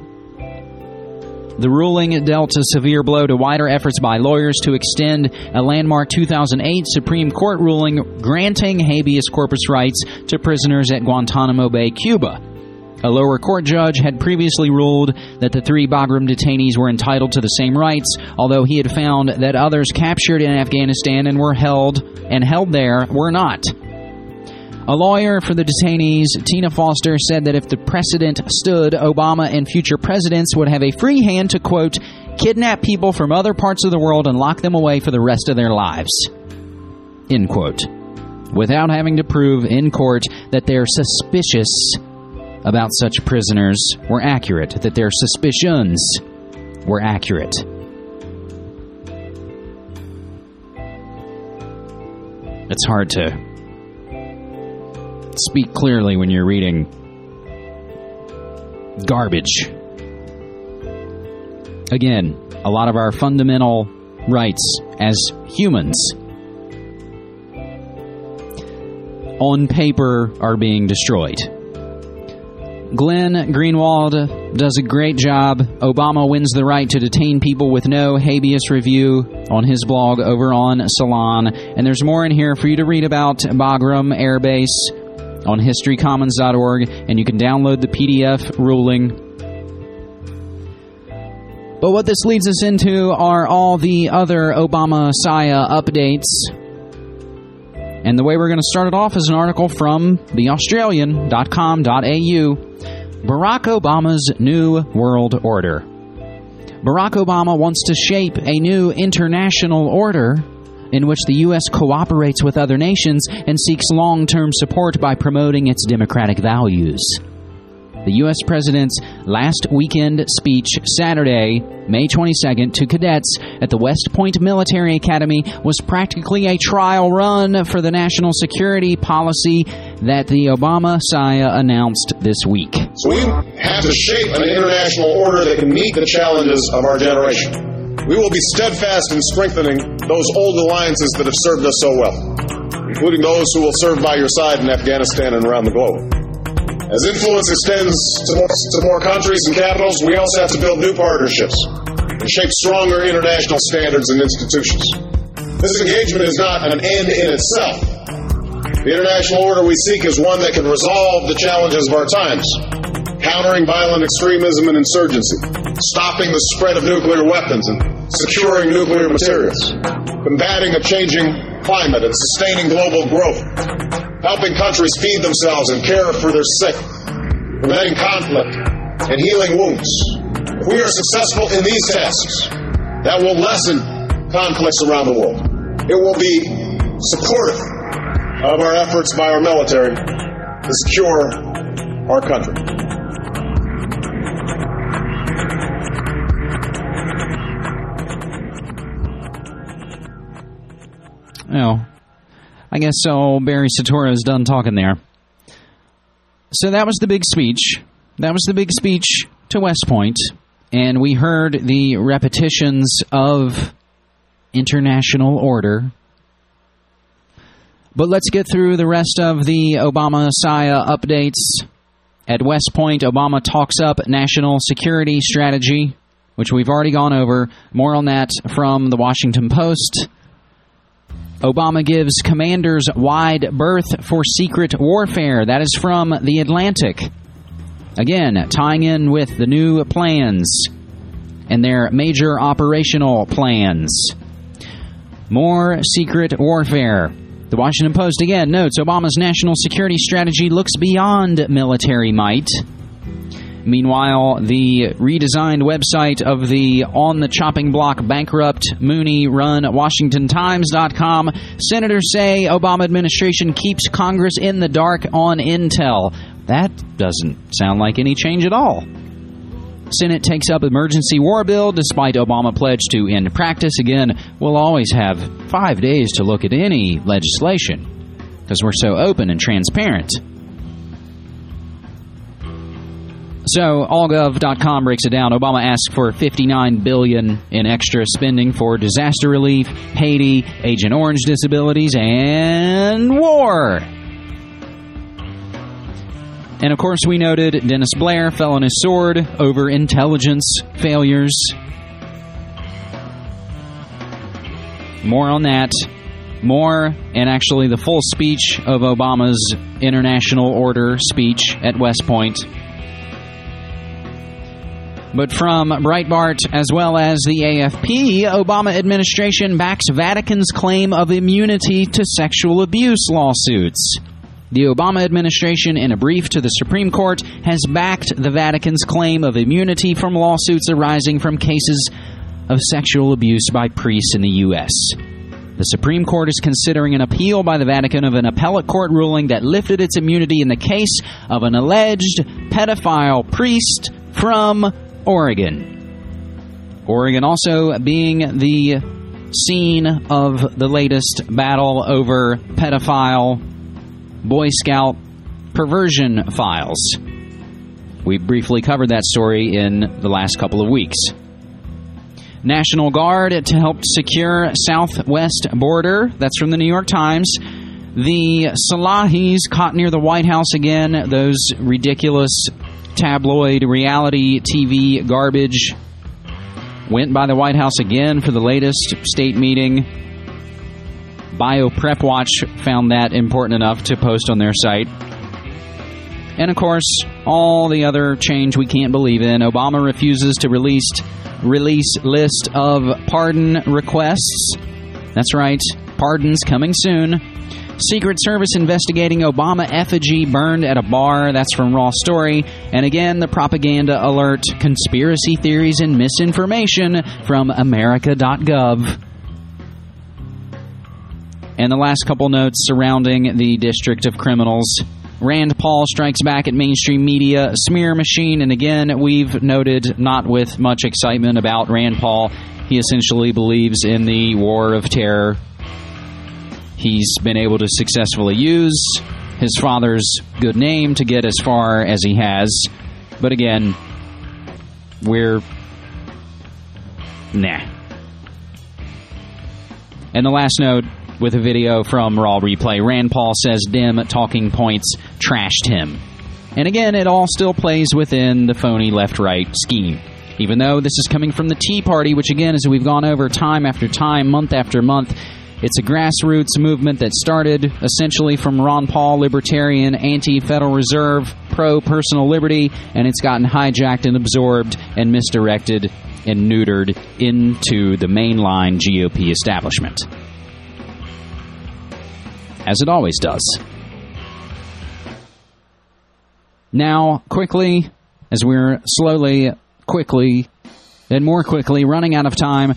The ruling dealt a severe blow to wider efforts by lawyers to extend a landmark 2008 Supreme Court ruling granting habeas corpus rights to prisoners at Guantanamo Bay, Cuba. A lower court judge had previously ruled that the 3 Bagram detainees were entitled to the same rights, although he had found that others captured in Afghanistan and were held there were not. A lawyer for the detainees, Tina Foster, said that if the precedent stood, Obama and future presidents would have a free hand to, quote, kidnap people from other parts of the world and lock them away for the rest of their lives, end quote, without having to prove in court that they're suspicious about such prisoners were accurate, that their suspicions were accurate. It's hard to speak clearly when you're reading garbage. Again, a lot of our fundamental rights as humans on paper are being destroyed. Glenn Greenwald does a great job. Obama wins the right to detain people with no habeas review on his blog over on Salon. And there's more in here for you to read about Bagram Air Base on historycommons.org, and you can download the PDF ruling. But what this leads us into are all the other Obama-Saya updates. And the way we're going to start it off is an article from theaustralian.com.au. Barack Obama's New World Order. Barack Obama wants to shape a new international order in which the U.S. cooperates with other nations and seeks long-term support by promoting its democratic values. The U.S. President's last weekend speech Saturday, May 22nd, to cadets at the West Point Military Academy was practically a trial run for the national security policy that the Obama-Saya announced this week. So we have to shape an international order that can meet the challenges of our generation. We will be steadfast in strengthening those old alliances that have served us so well, including those who will serve by your side in Afghanistan and around the globe. As influence extends to more countries and capitals, we also have to build new partnerships and shape stronger international standards and institutions. This engagement is not an end in itself. The international order we seek is one that can resolve the challenges of our times, countering violent extremism and insurgency, stopping the spread of nuclear weapons and securing nuclear materials, combating a changing climate and sustaining global growth, helping countries feed themselves and care for their sick, preventing conflict and healing wounds. If we are successful in these tasks, that will lessen conflicts around the world. It will be supportive of our efforts by our military to secure our country. Well, I guess so. Barry Soetoro's done talking there. So that was the big speech. That was the big speech to West Point. And we heard the repetitions of international order. But let's get through the rest of the Obama Messiah updates. At West Point, Obama talks up national security strategy, which we've already gone over. More on that from the Washington Post. Obama gives commanders wide berth for secret warfare. That is from The Atlantic. Again, tying in with the new plans and their major operational plans. More secret warfare. The Washington Post again notes Obama's national security strategy looks beyond military might. Meanwhile, the redesigned website of the on-the-chopping-block bankrupt Mooney-run WashingtonTimes.com, senators say Obama administration keeps Congress in the dark on intel. That doesn't sound like any change at all. Senate takes up emergency war bill despite Obama pledge to end practice. Again, we'll always have 5 days to look at any legislation because we're so open and transparent. So, allgov.com breaks it down. Obama asked for $59 billion in extra spending for disaster relief, Haiti, Agent Orange disabilities, and war. And of course, we noted Dennis Blair fell on his sword over intelligence failures. More on that. More, and actually the full speech of Obama's international order speech at West Point. But from Breitbart as well as the AFP, Obama administration backs Vatican's claim of immunity to sexual abuse lawsuits. The Obama administration, in a brief to the Supreme Court, has backed the Vatican's claim of immunity from lawsuits arising from cases of sexual abuse by priests in the U.S. The Supreme Court is considering an appeal by the Vatican of an appellate court ruling that lifted its immunity in the case of an alleged pedophile priest from Oregon. Oregon also being the scene of the latest battle over pedophile Boy Scout perversion files. We briefly covered that story in the last couple of weeks. National Guard to help secure southwest border. That's from the New York Times. The Salahis caught near the White House again. Those ridiculous tabloid reality TV garbage went by the White House again for the latest state meeting. BioPrep Watch found that important enough to post on their site. And of course, all the other change we can't believe in. Obama refuses to release list of pardon requests. That's right, pardons coming soon. Secret Service investigating Obama effigy burned at a bar. That's from Raw Story. And again, the propaganda alert, conspiracy theories and misinformation from America.gov. And the last couple notes surrounding the District of Criminals. Rand Paul strikes back at mainstream media smear machine. And again, we've noted, not with much excitement about Rand Paul, he essentially believes in the war of terror. He's been able to successfully use his father's good name to get as far as he has. But again, we're... nah. And the last note, with a video from Raw Replay, Rand Paul says Dem talking points trashed him. And again, it all still plays within the phony left-right scheme. Even though this is coming from the Tea Party, which again, as we've gone over time after time, month after month, it's a grassroots movement that started essentially from Ron Paul, libertarian, anti-Federal Reserve, pro-personal liberty, and it's gotten hijacked and absorbed and misdirected and neutered into the mainline GOP establishment. As it always does. Now, quickly, as we're slowly, quickly, and more quickly running out of time,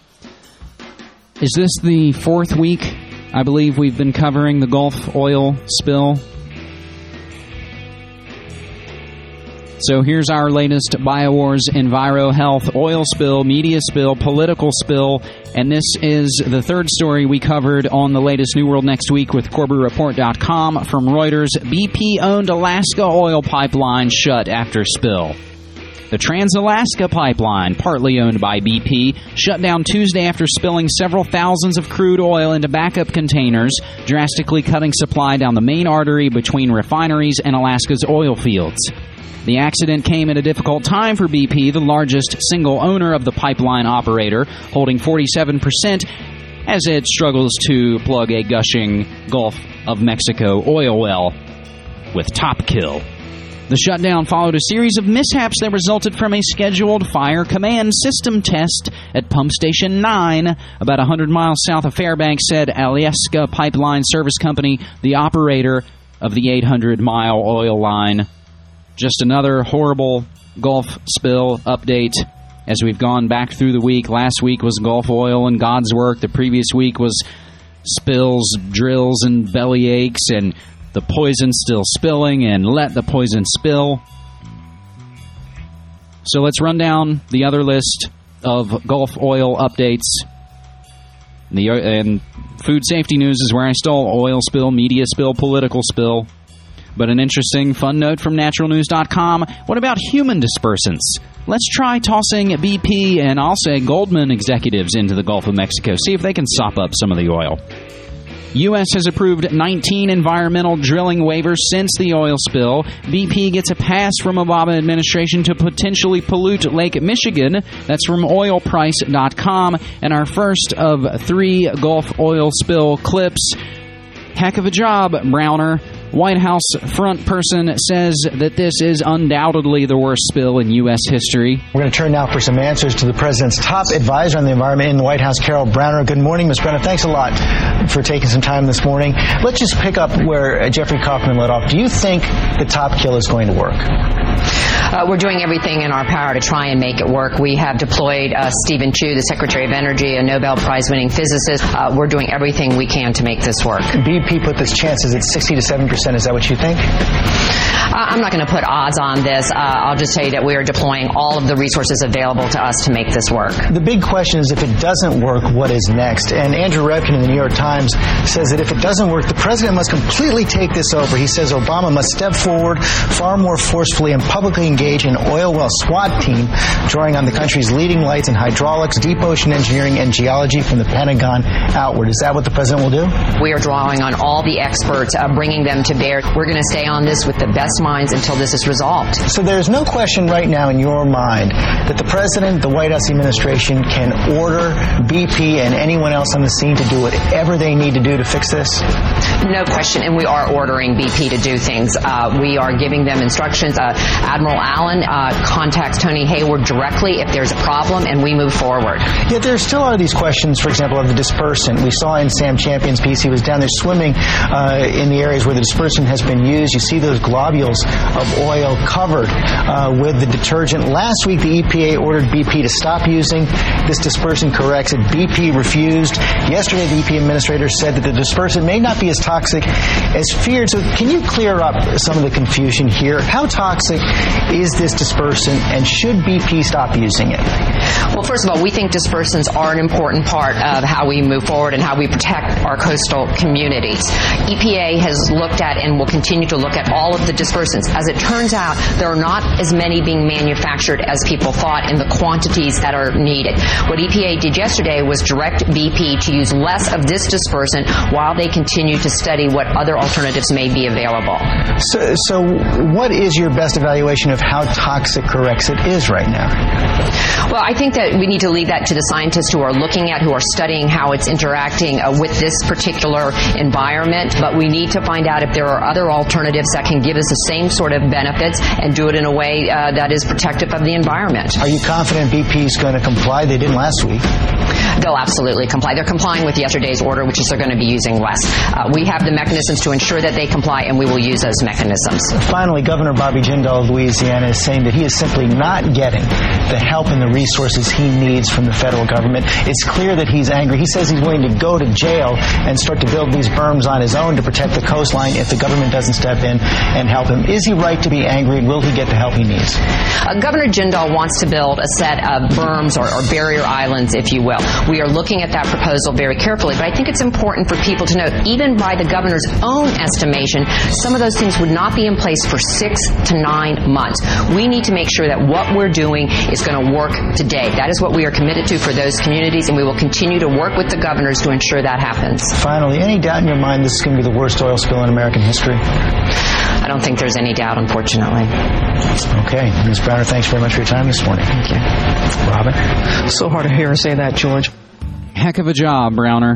is this the fourth week, I believe, we've been covering the Gulf oil spill? So here's our latest BioWars Enviro Health oil spill, media spill, political spill, and this is the third story we covered on the latest New World Next Week with CorbettReport.com from Reuters. BP-owned Alaska oil pipeline shut after spill. The Trans-Alaska Pipeline, partly owned by BP, shut down Tuesday after spilling several thousands of crude oil into backup containers, drastically cutting supply down the main artery between refineries and Alaska's oil fields. The accident came at a difficult time for BP, the largest single owner of the pipeline operator, holding 47%, as it struggles to plug a gushing Gulf of Mexico oil well with Topkill. The shutdown followed a series of mishaps that resulted from a scheduled fire command system test at Pump Station 9, about 100 miles south of Fairbanks, said Alaska Pipeline Service Company, the operator of the 800-mile oil line. Just another horrible Gulf spill update as we've gone back through the week. Last week was Gulf Oil and God's work. The previous week was spills, drills, and belly aches, and the poison still spilling, and let the poison spill. So let's run down the other list of Gulf oil updates. And food safety news is where I stole oil spill, media spill, political spill. But an interesting, fun note from naturalnews.com. What about human dispersants? Let's try tossing BP and I'll say Goldman executives into the Gulf of Mexico. See if they can sop up some of the oil. U.S. has approved 19 environmental drilling waivers since the oil spill. BP gets a pass from Obama administration to potentially pollute Lake Michigan. That's from oilprice.com. And our first of 3 Gulf oil spill clips. Heck of a job, Browner. White House front person says that this is undoubtedly the worst spill in U.S. history. We're going to turn now for some answers to the president's top advisor on the environment in the White House, Carol Browner. Good morning, Ms. Browner. Thanks a lot for taking some time this morning. Let's just pick up where Jeffrey Kaufman led off. Do you think the Topkill is going to work? We're doing everything in our power to try and make it work. We have deployed Stephen Chu, the Secretary of Energy, a Nobel Prize-winning physicist. We're doing everything we can to make this work. BP put this chances at 60 to 70%. Is that what you think? I'm not going to put odds on this. I'll just tell you that we are deploying all of the resources available to us to make this work. The big question is, if it doesn't work, what is next? And Andrew Revkin in the New York Times says that if it doesn't work, the president must completely take this over. He says Obama must step forward far more forcefully and publicly engage an oil well SWAT team, drawing on the country's leading lights in hydraulics, deep ocean engineering, and geology from the Pentagon outward. Is that what the president will do? We are drawing on all the experts, bringing them to bear. We're going to stay on this with the best minds until this is resolved. So there's no question right now in your mind that the president, the White House administration can order BP and anyone else on the scene to do whatever they need to do to fix this? No question, and we are ordering BP to do things. We are giving them instructions. Admiral Allen contacts Tony Hayward directly if there's a problem, and we move forward. Yet there still are these questions, for example, of the dispersant. We saw in Sam Champion's piece, he was down there swimming in the areas where the dispersant has been used. You see those globules of oil covered with the detergent. Last week, the EPA ordered BP to stop using this dispersant corrects it. BP refused. Yesterday, the EPA administrator said that the dispersant may not be as toxic as feared. So can you clear up some of the confusion here? How toxic is this dispersant, and should BP stop using it? Well, first of all, we think dispersants are an important part of how we move forward and how we protect our coastal communities. EPA has looked at and will continue to look at all of the dispersants. As it turns out, there are not as many being manufactured as people thought in the quantities that are needed. What EPA did yesterday was direct BP to use less of this dispersant while they continue to study what other alternatives may be available. So what is your best evaluation of how toxic Corexit is right now? Well, I think that we need to leave that to the scientists who are looking at, who are studying how it's interacting with this particular environment. But we need to find out if there are other alternatives that can give us the same sort of benefits and do it in a way that is protective of the environment. Are you confident BP is going to comply? They didn't last week. they'll absolutely comply. They're complying with yesterday's order, which is they're going to be using less. We have the mechanisms to ensure that they comply, and we will use those mechanisms. Finally, Governor Bobby Jindal of Louisiana is saying that he is simply not getting the help and the resources he needs from the federal government. It's clear that he's angry. He says he's willing to go to jail and start to build these berms on his own to protect the coastline if the government doesn't step in and help him. Is he right to be angry, and will he get the help he needs? Governor Jindal wants to build a set of berms or barrier islands, if you will. We are looking at that proposal very carefully, but I think it's important for people to note, even by the governor's own estimation, some of those things would not be in place for 6 to 9 months. We need to make sure that what we're doing is going to work today. That is what we are committed to for those communities, and we will continue to work with the governors to ensure that happens. Finally, any doubt in your mind this is going to be the worst oil spill in American history? I don't think there's any doubt, unfortunately. Okay. Ms. Browner, thanks very much for your time this morning. Thank you. Robin? So hard to hear her say that, George. Heck of a job, Browner.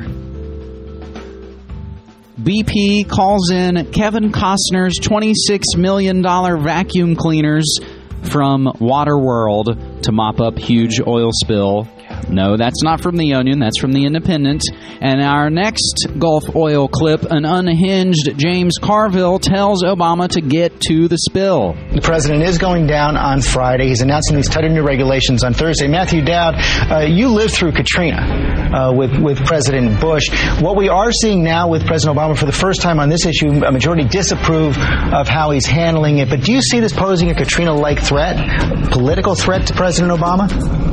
BP calls in Kevin Costner's $26 million vacuum cleaners from Waterworld to mop up huge oil spill. No, that's not from The Onion. That's from The Independent. And our next Gulf oil clip, an unhinged James Carville tells Obama to get to the spill. The president is going down on Friday. He's announcing these tighter new regulations on Thursday. Matthew Dowd, you lived through Katrina with President Bush. What we are seeing now with President Obama for the first time on this issue, a majority disapprove of how he's handling it. But do you see this posing a Katrina-like threat, political threat to President Obama?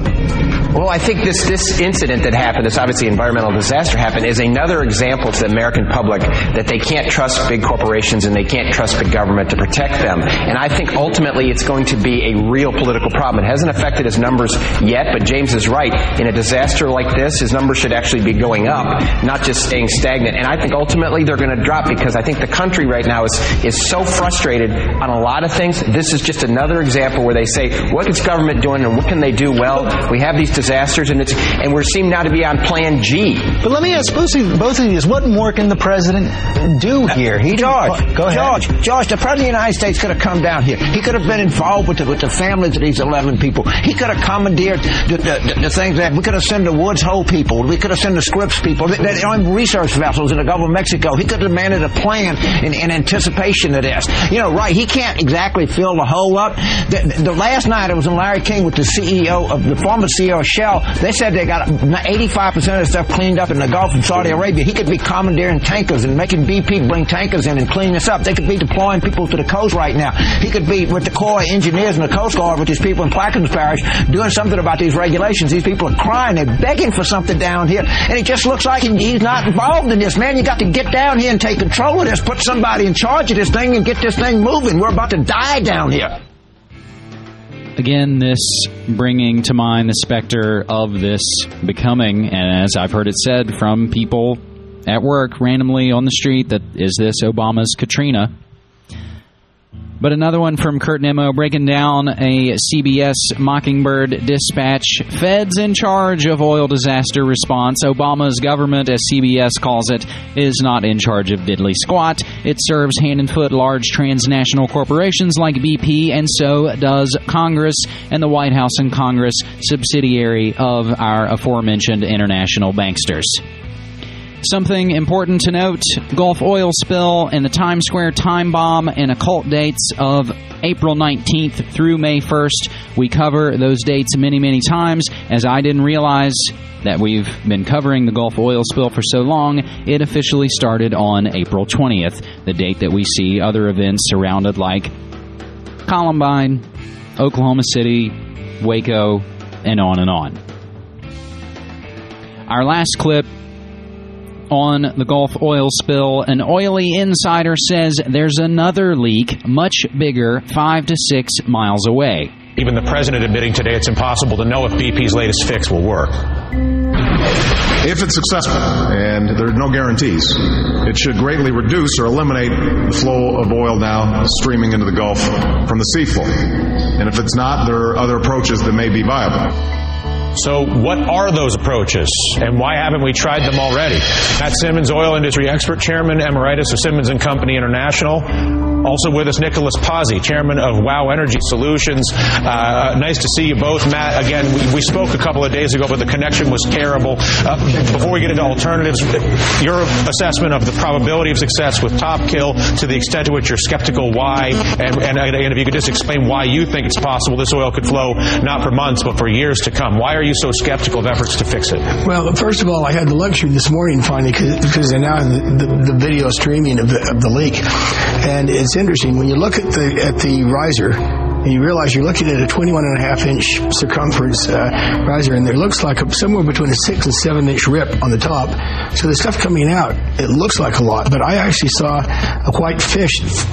Well, I think this incident that happened, this obviously environmental disaster happened, is another example to the American public that they can't trust big corporations and they can't trust big government to protect them. And I think ultimately it's going to be a real political problem. It hasn't affected his numbers yet, but James is right. In a disaster like this, his numbers should actually be going up, not just staying stagnant. And I think ultimately they're going to drop because I think the country right now is so frustrated on a lot of things. This is just another example where they say, what is government doing and what can they do well? We have these disasters, and we're seem now to be on Plan G. But let me ask both of you, what more can the president do here? Go ahead. George, the president of the United States could have come down here. He could have been involved with the families of these 11 people. He could have commandeered the things that we could have sent the Woods Hole people. We could have sent the Scripps people. They're on research vessels in the Gulf of Mexico. He could have demanded a plan in anticipation of this. Right, he can't exactly fill the hole up. The last night I was in Larry King with the former CEO of Shell. They said they got 85% of the stuff cleaned up in the Gulf of Saudi Arabia. He could be commandeering tankers and making BP bring tankers in and clean this up. They could be deploying people to the coast right now. He could be with the Corps of Engineers and the Coast Guard with these people in Plaquemines Parish doing something about these regulations. These people are crying. They're begging for something down here. And it just looks like he's not involved in this. Man, you got to get down here and take control of this. Put somebody in charge of this thing and get this thing moving. We're about to die down here. Again, this bringing to mind the specter of this becoming, and as I've heard it said from people at work randomly on the street, that is this Obama's Katrina. But another one from Kurt Nimmo breaking down a CBS Mockingbird dispatch. Feds in charge of oil disaster response. Obama's government, as CBS calls it, is not in charge of diddly squat. It serves hand and foot large transnational corporations like BP, and so does Congress and the White House and Congress, subsidiary of our aforementioned international banksters. Something important to note, Gulf oil spill and the Times Square time bomb and occult dates of April 19th through May 1st. We cover those dates many, many times, as I didn't realize that we've been covering the Gulf oil spill for so long. It officially started on April 20th, the date that we see other events surrounded like Columbine, Oklahoma City, Waco, and on and on. Our last clip on the Gulf oil spill, an oily insider says there's another leak, much bigger, 5 to 6 miles away. Even the president admitting today it's impossible to know if BP's latest fix will work. If it's successful, and there are no guarantees, it should greatly reduce or eliminate the flow of oil now streaming into the Gulf from the seafloor. And if it's not, there are other approaches that may be viable. So what are those approaches, and why haven't we tried them already? Matt Simmons, oil industry expert, chairman emeritus of Simmons & Company International. Also with us, Nicholas Pazzi, chairman of WOW Energy Solutions. Nice to see you both. Matt, again, we spoke a couple of days ago, but the connection was terrible. Before we get into alternatives, your assessment of the probability of success with Top Kill, to the extent to which you're skeptical, why, and if you could just explain why you think it's possible this oil could flow not for months but for years to come. Why are you so skeptical of efforts to fix it? Well, first of all, I had the luxury this morning finally, because they're now in the video streaming of the leak. And it's interesting, when you look at the riser, and you realize you're looking at a 21.5-inch circumference riser, and there looks like somewhere between a 6 and 7-inch rip on the top. So the stuff coming out, it looks like a lot, but I actually saw a white fish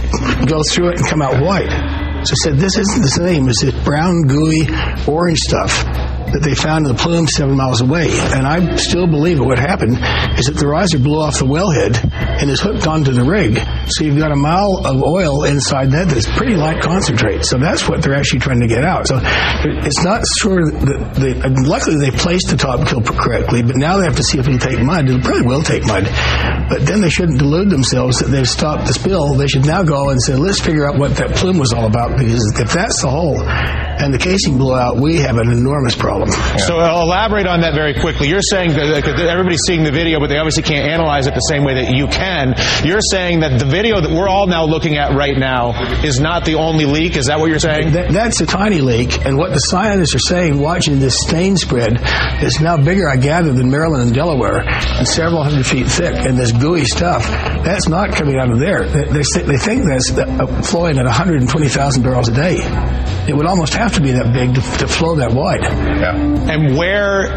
go through it and come out white. So I said, this isn't the same as this brown, gooey, orange stuff that they found in the plume 7 miles away. And I still believe that what happened is that the riser blew off the wellhead and is hooked onto the rig. So you've got a mile of oil inside that's pretty light concentrate. So that's what they're actually trying to get out. So it's not sure that luckily they placed the Top Kill correctly, but now they have to see if they take mud. They probably will take mud. But then they shouldn't delude themselves that they've stopped the spill. They should now go and say, let's figure out what that plume was all about, because if that's the hole and the casing blew out, we have an enormous problem. So elaborate on that very quickly. You're saying that everybody's seeing the video, but they obviously can't analyze it the same way that you can. You're saying that the video that we're all now looking at right now is not the only leak? Is that what you're saying? That's a tiny leak, and what the scientists are saying, watching this stain spread, is now bigger, I gather, than Maryland and Delaware, and several hundred feet thick, and this gooey stuff, that's not coming out of there. They think that's flowing at 120,000 barrels a day. It would almost have to be that big to flow that wide. Yeah. And where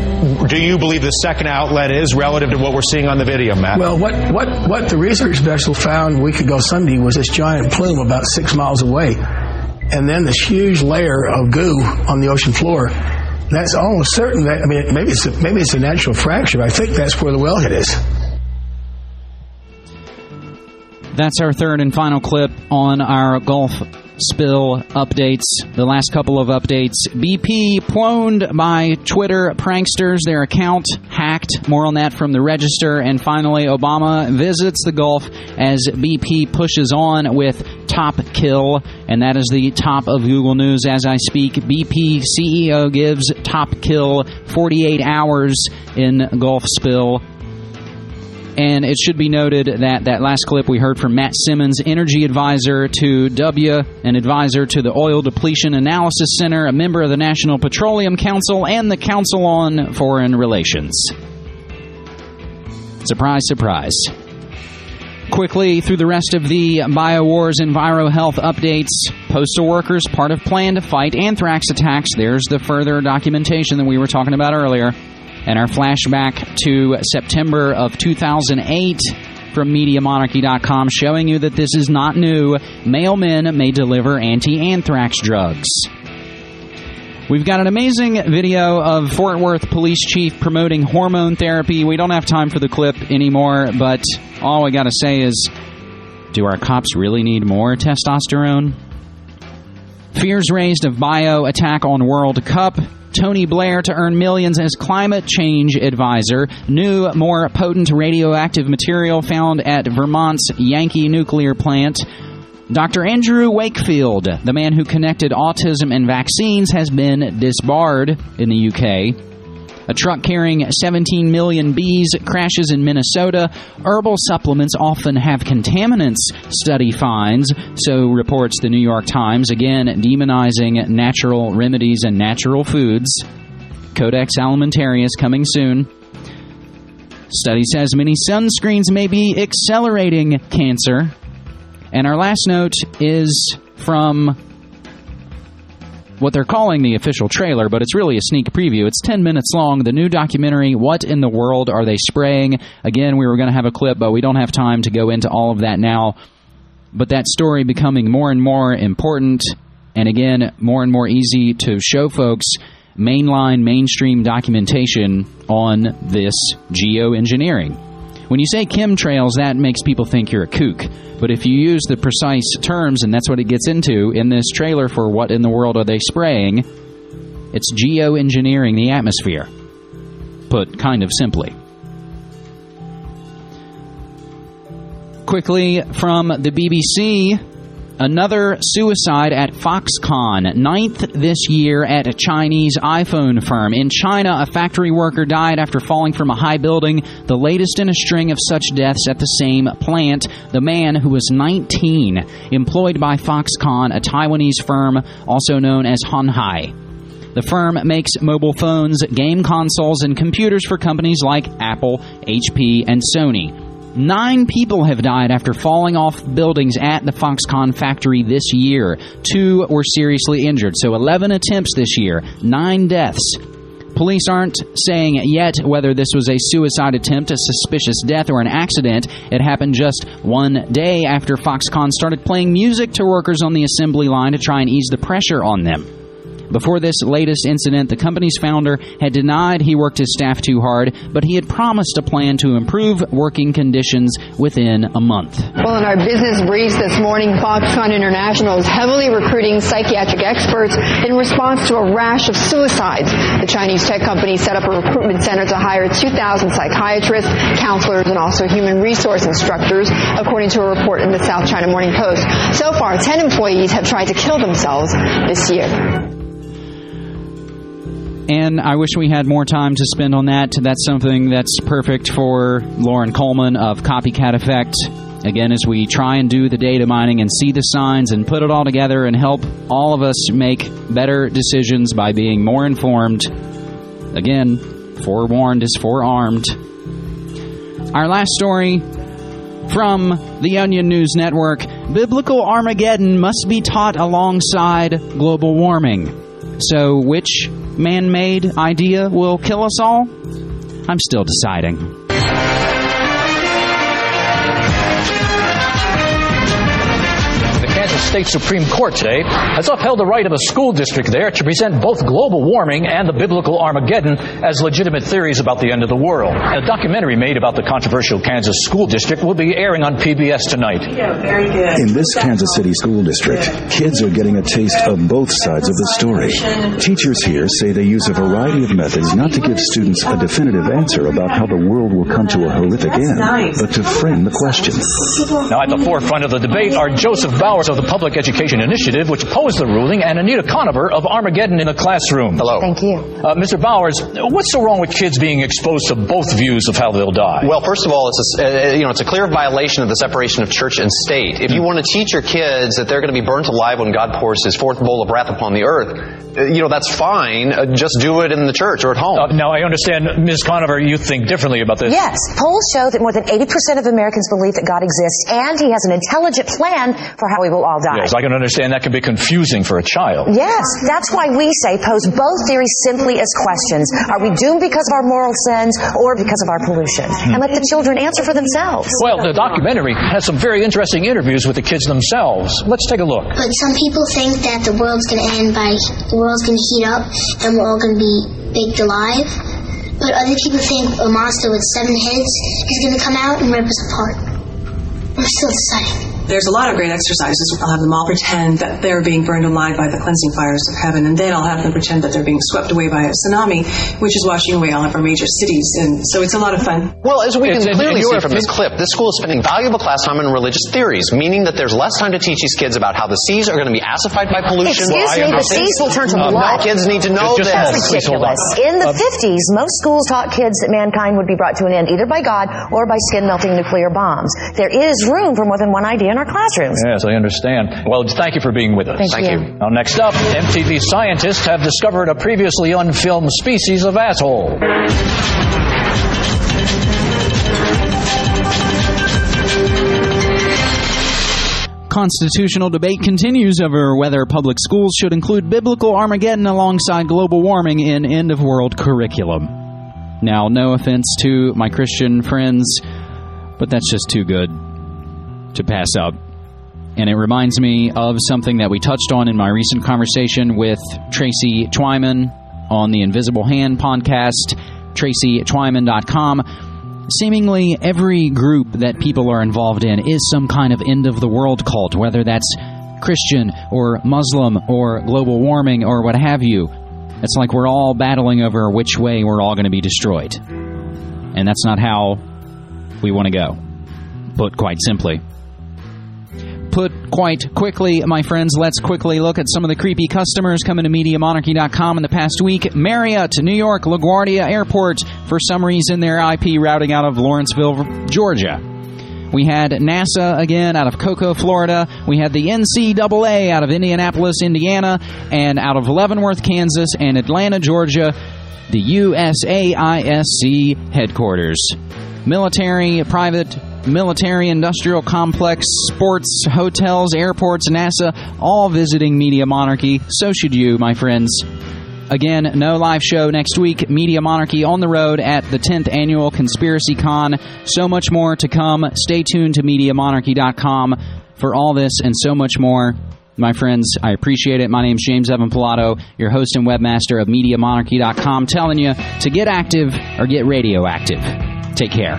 do you believe the second outlet is relative to what we're seeing on the video, Matt? Well, what the research vessel found a week ago Sunday was this giant plume about 6 miles away, and then this huge layer of goo on the ocean floor. That's almost certain that, I mean, maybe it's a natural fracture. I think that's where the wellhead is. That's our third and final clip on our Gulf spill updates. The last couple of updates. BP pwned by Twitter pranksters, their account hacked. More on that from the Register. And finally, Obama visits the Gulf as BP pushes on with Top Kill, and that is the top of Google News as I speak. BP CEO gives Top Kill 48 hours in Gulf spill. And it should be noted that last clip we heard from Matt Simmons, energy advisor to W, an advisor to the Oil Depletion Analysis Center, a member of the National Petroleum Council, and the Council on Foreign Relations. Surprise, surprise. Quickly, through the rest of the BioWars EnviroHealth updates, postal workers part of plan to fight anthrax attacks. There's the further documentation that we were talking about earlier. And our flashback to September of 2008 from MediaMonarchy.com showing you that this is not new. Mailmen may deliver anti-anthrax drugs. We've got an amazing video of Fort Worth police chief promoting hormone therapy. We don't have time for the clip anymore, but all I got to say is, do our cops really need more testosterone? Fears raised of bio attack on World Cup. Tony Blair to earn millions as climate change advisor. New, more potent radioactive material found at Vermont's Yankee nuclear plant. Dr. Andrew Wakefield, the man who connected autism and vaccines, has been disbarred in the UK. A truck carrying 17 million bees crashes in Minnesota. Herbal supplements often have contaminants, study finds, so reports the New York Times, again demonizing natural remedies and natural foods. Codex Alimentarius coming soon. Study says many sunscreens may be accelerating cancer. And our last note is from what they're calling the official trailer, but it's really a sneak preview. It's 10 minutes long. The new documentary, What in the World Are They Spraying? Again, we were going to have a clip, but we don't have time to go into all of that now. But that story becoming more and more important, and again, more and more easy to show folks mainstream documentation on this geoengineering. When you say chemtrails, that makes people think you're a kook. But if you use the precise terms, and that's what it gets into in this trailer for What in the World Are They Spraying, it's geoengineering the atmosphere, put kind of simply. Quickly from the BBC, another suicide at Foxconn, 9th this year at a Chinese iPhone firm. In China, a factory worker died after falling from a high building, the latest in a string of such deaths at the same plant. The man, who was 19, employed by Foxconn, a Taiwanese firm also known as Honhai. The firm makes mobile phones, game consoles, and computers for companies like Apple, HP, and Sony. 9 people have died after falling off buildings at the Foxconn factory this year. 2 were seriously injured, so 11 attempts this year, 9 deaths. Police aren't saying yet whether this was a suicide attempt, a suspicious death, or an accident. It happened just one day after Foxconn started playing music to workers on the assembly line to try and ease the pressure on them. Before this latest incident, the company's founder had denied he worked his staff too hard, but he had promised a plan to improve working conditions within a month. Well, in our business briefs this morning, Foxconn International is heavily recruiting psychiatric experts in response to a rash of suicides. The Chinese tech company set up a recruitment center to hire 2,000 psychiatrists, counselors, and also human resource instructors, according to a report in the South China Morning Post. So far, 10 employees have tried to kill themselves this year. And I wish we had more time to spend on that. That's something that's perfect for Lauren Coleman of Copycat Effect. Again, as we try and do the data mining and see the signs and put it all together and help all of us make better decisions by being more informed. Again, forewarned is forearmed. Our last story from the Onion News Network. Biblical Armageddon must be taught alongside global warming. So which man-made idea will kill us all? I'm still deciding. The State Supreme Court today has upheld the right of a school district there to present both global warming and the biblical Armageddon as legitimate theories about the end of the world. A documentary made about the controversial Kansas school district will be airing on PBS tonight. Yeah, very good. In this Kansas City school district, kids are getting a taste of both sides of the story. Teachers here say they use a variety of methods not to give students a definitive answer about how the world will come to a horrific end, but to frame the question. Now, at the forefront of the debate are Joseph Bowers of the Public Education Initiative, which opposed the ruling, and Anita Conover of Armageddon in the Classroom. Hello. Thank you. Mr. Bowers, what's so wrong with kids being exposed to both views of how they'll die? Well, first of all, it's a clear violation of the separation of church and state. If you want to teach your kids that they're going to be burnt alive when God pours His fourth bowl of wrath upon the earth, that's fine. Just do it in the church or at home. Now, I understand, Ms. Conover, you think differently about this. Yes. Polls show that more than 80% of Americans believe that God exists, and He has an intelligent plan for how we will all die. Yes, I can understand that can be confusing for a child. Yes. That's why we say pose both theories simply as questions. Are we doomed because of our moral sins or because of our pollution? And let the children answer for themselves. Well, the documentary has some very interesting interviews with the kids themselves. Let's take a look. But some people think that the world's going to end by the world's going to heat up and we're all going to be baked alive. But other people think a monster with 7 heads is going to come out and rip us apart. We're still deciding. There's a lot of great exercises. I'll have them all pretend that they're being burned alive by the cleansing fires of heaven, and then I'll have them pretend that they're being swept away by a tsunami, which is washing away all of our major cities. And so it's a lot of fun. Well, as we can clearly see from this clip, this school is spending valuable class time on religious theories, meaning that there's less time to teach these kids about how the seas are going to be acidified by pollution. Excuse me, the seas will turn to blood. Kids need to know this. That's ridiculous. In the 50s, most schools taught kids that mankind would be brought to an end either by God or by skin-melting nuclear bombs. There is room for more than one idea in our classrooms. Yes, I understand. Well, thank you for being with us. Thank you. Now, next up, MTV scientists have discovered a previously unfilmed species of asshole. Constitutional debate continues over whether public schools should include biblical Armageddon alongside global warming in end-of-world curriculum. Now, no offense to my Christian friends, but that's just too good to pass up. And it reminds me of something that we touched on in my recent conversation with Tracy Twyman on the Invisible Hand podcast, TracyTwyman.com. Seemingly every group that people are involved in is some kind of end-of-the-world cult, whether that's Christian or Muslim or global warming or what have you. It's like we're all battling over which way we're all going to be destroyed. And that's not how we want to go. put quite simply. Put quite quickly, my friends, let's quickly look at some of the creepy customers coming to MediaMonarchy.com in the past week. Marriott, New York, LaGuardia Airport, for some reason their IP routing out of Lawrenceville, Georgia. We had NASA again out of Cocoa, Florida. We had the NCAA out of Indianapolis, Indiana, and out of Leavenworth, Kansas, and Atlanta, Georgia, the USAISC headquarters. Military, private, military, industrial complex, sports, hotels, airports, NASA, all visiting Media Monarchy. So should you, my friends. Again, no live show next week. Media Monarchy on the road at the 10th Annual Conspiracy Con. So much more to come. Stay tuned to MediaMonarchy.com for all this and so much more. My friends, I appreciate it. My name's James Evan Pilato, your host and webmaster of MediaMonarchy.com, telling you to get active or get radioactive. Take care.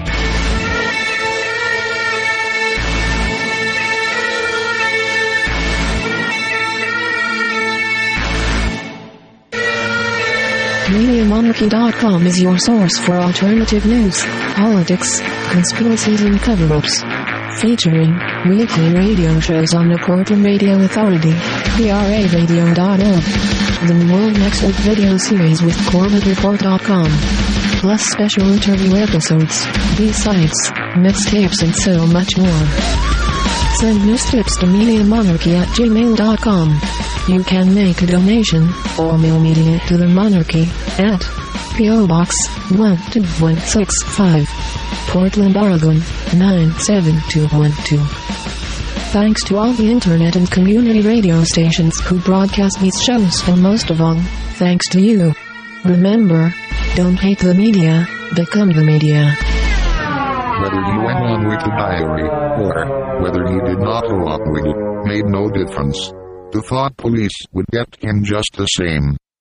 MediaMonarchy.com is your source for alternative news, politics, conspiracies and cover-ups. Featuring weekly radio shows on the Portland Radio Authority, PRAradio.org, the World Next Week video series with CorbettReport.com, plus special interview episodes, B-sides, mixtapes and so much more. Send news tips to MediaMonarchy@gmail.com. You can make a donation or mail media to the Monarchy at P.O. Box 12165, Portland, Oregon 97212. Thanks to all the internet and community radio stations who broadcast these shows, and most of all, thanks to you. Remember, don't hate the media, become the media. Whether you went on with the diary, or whether you did not go up with it, made no difference. The thought police would get him just the same.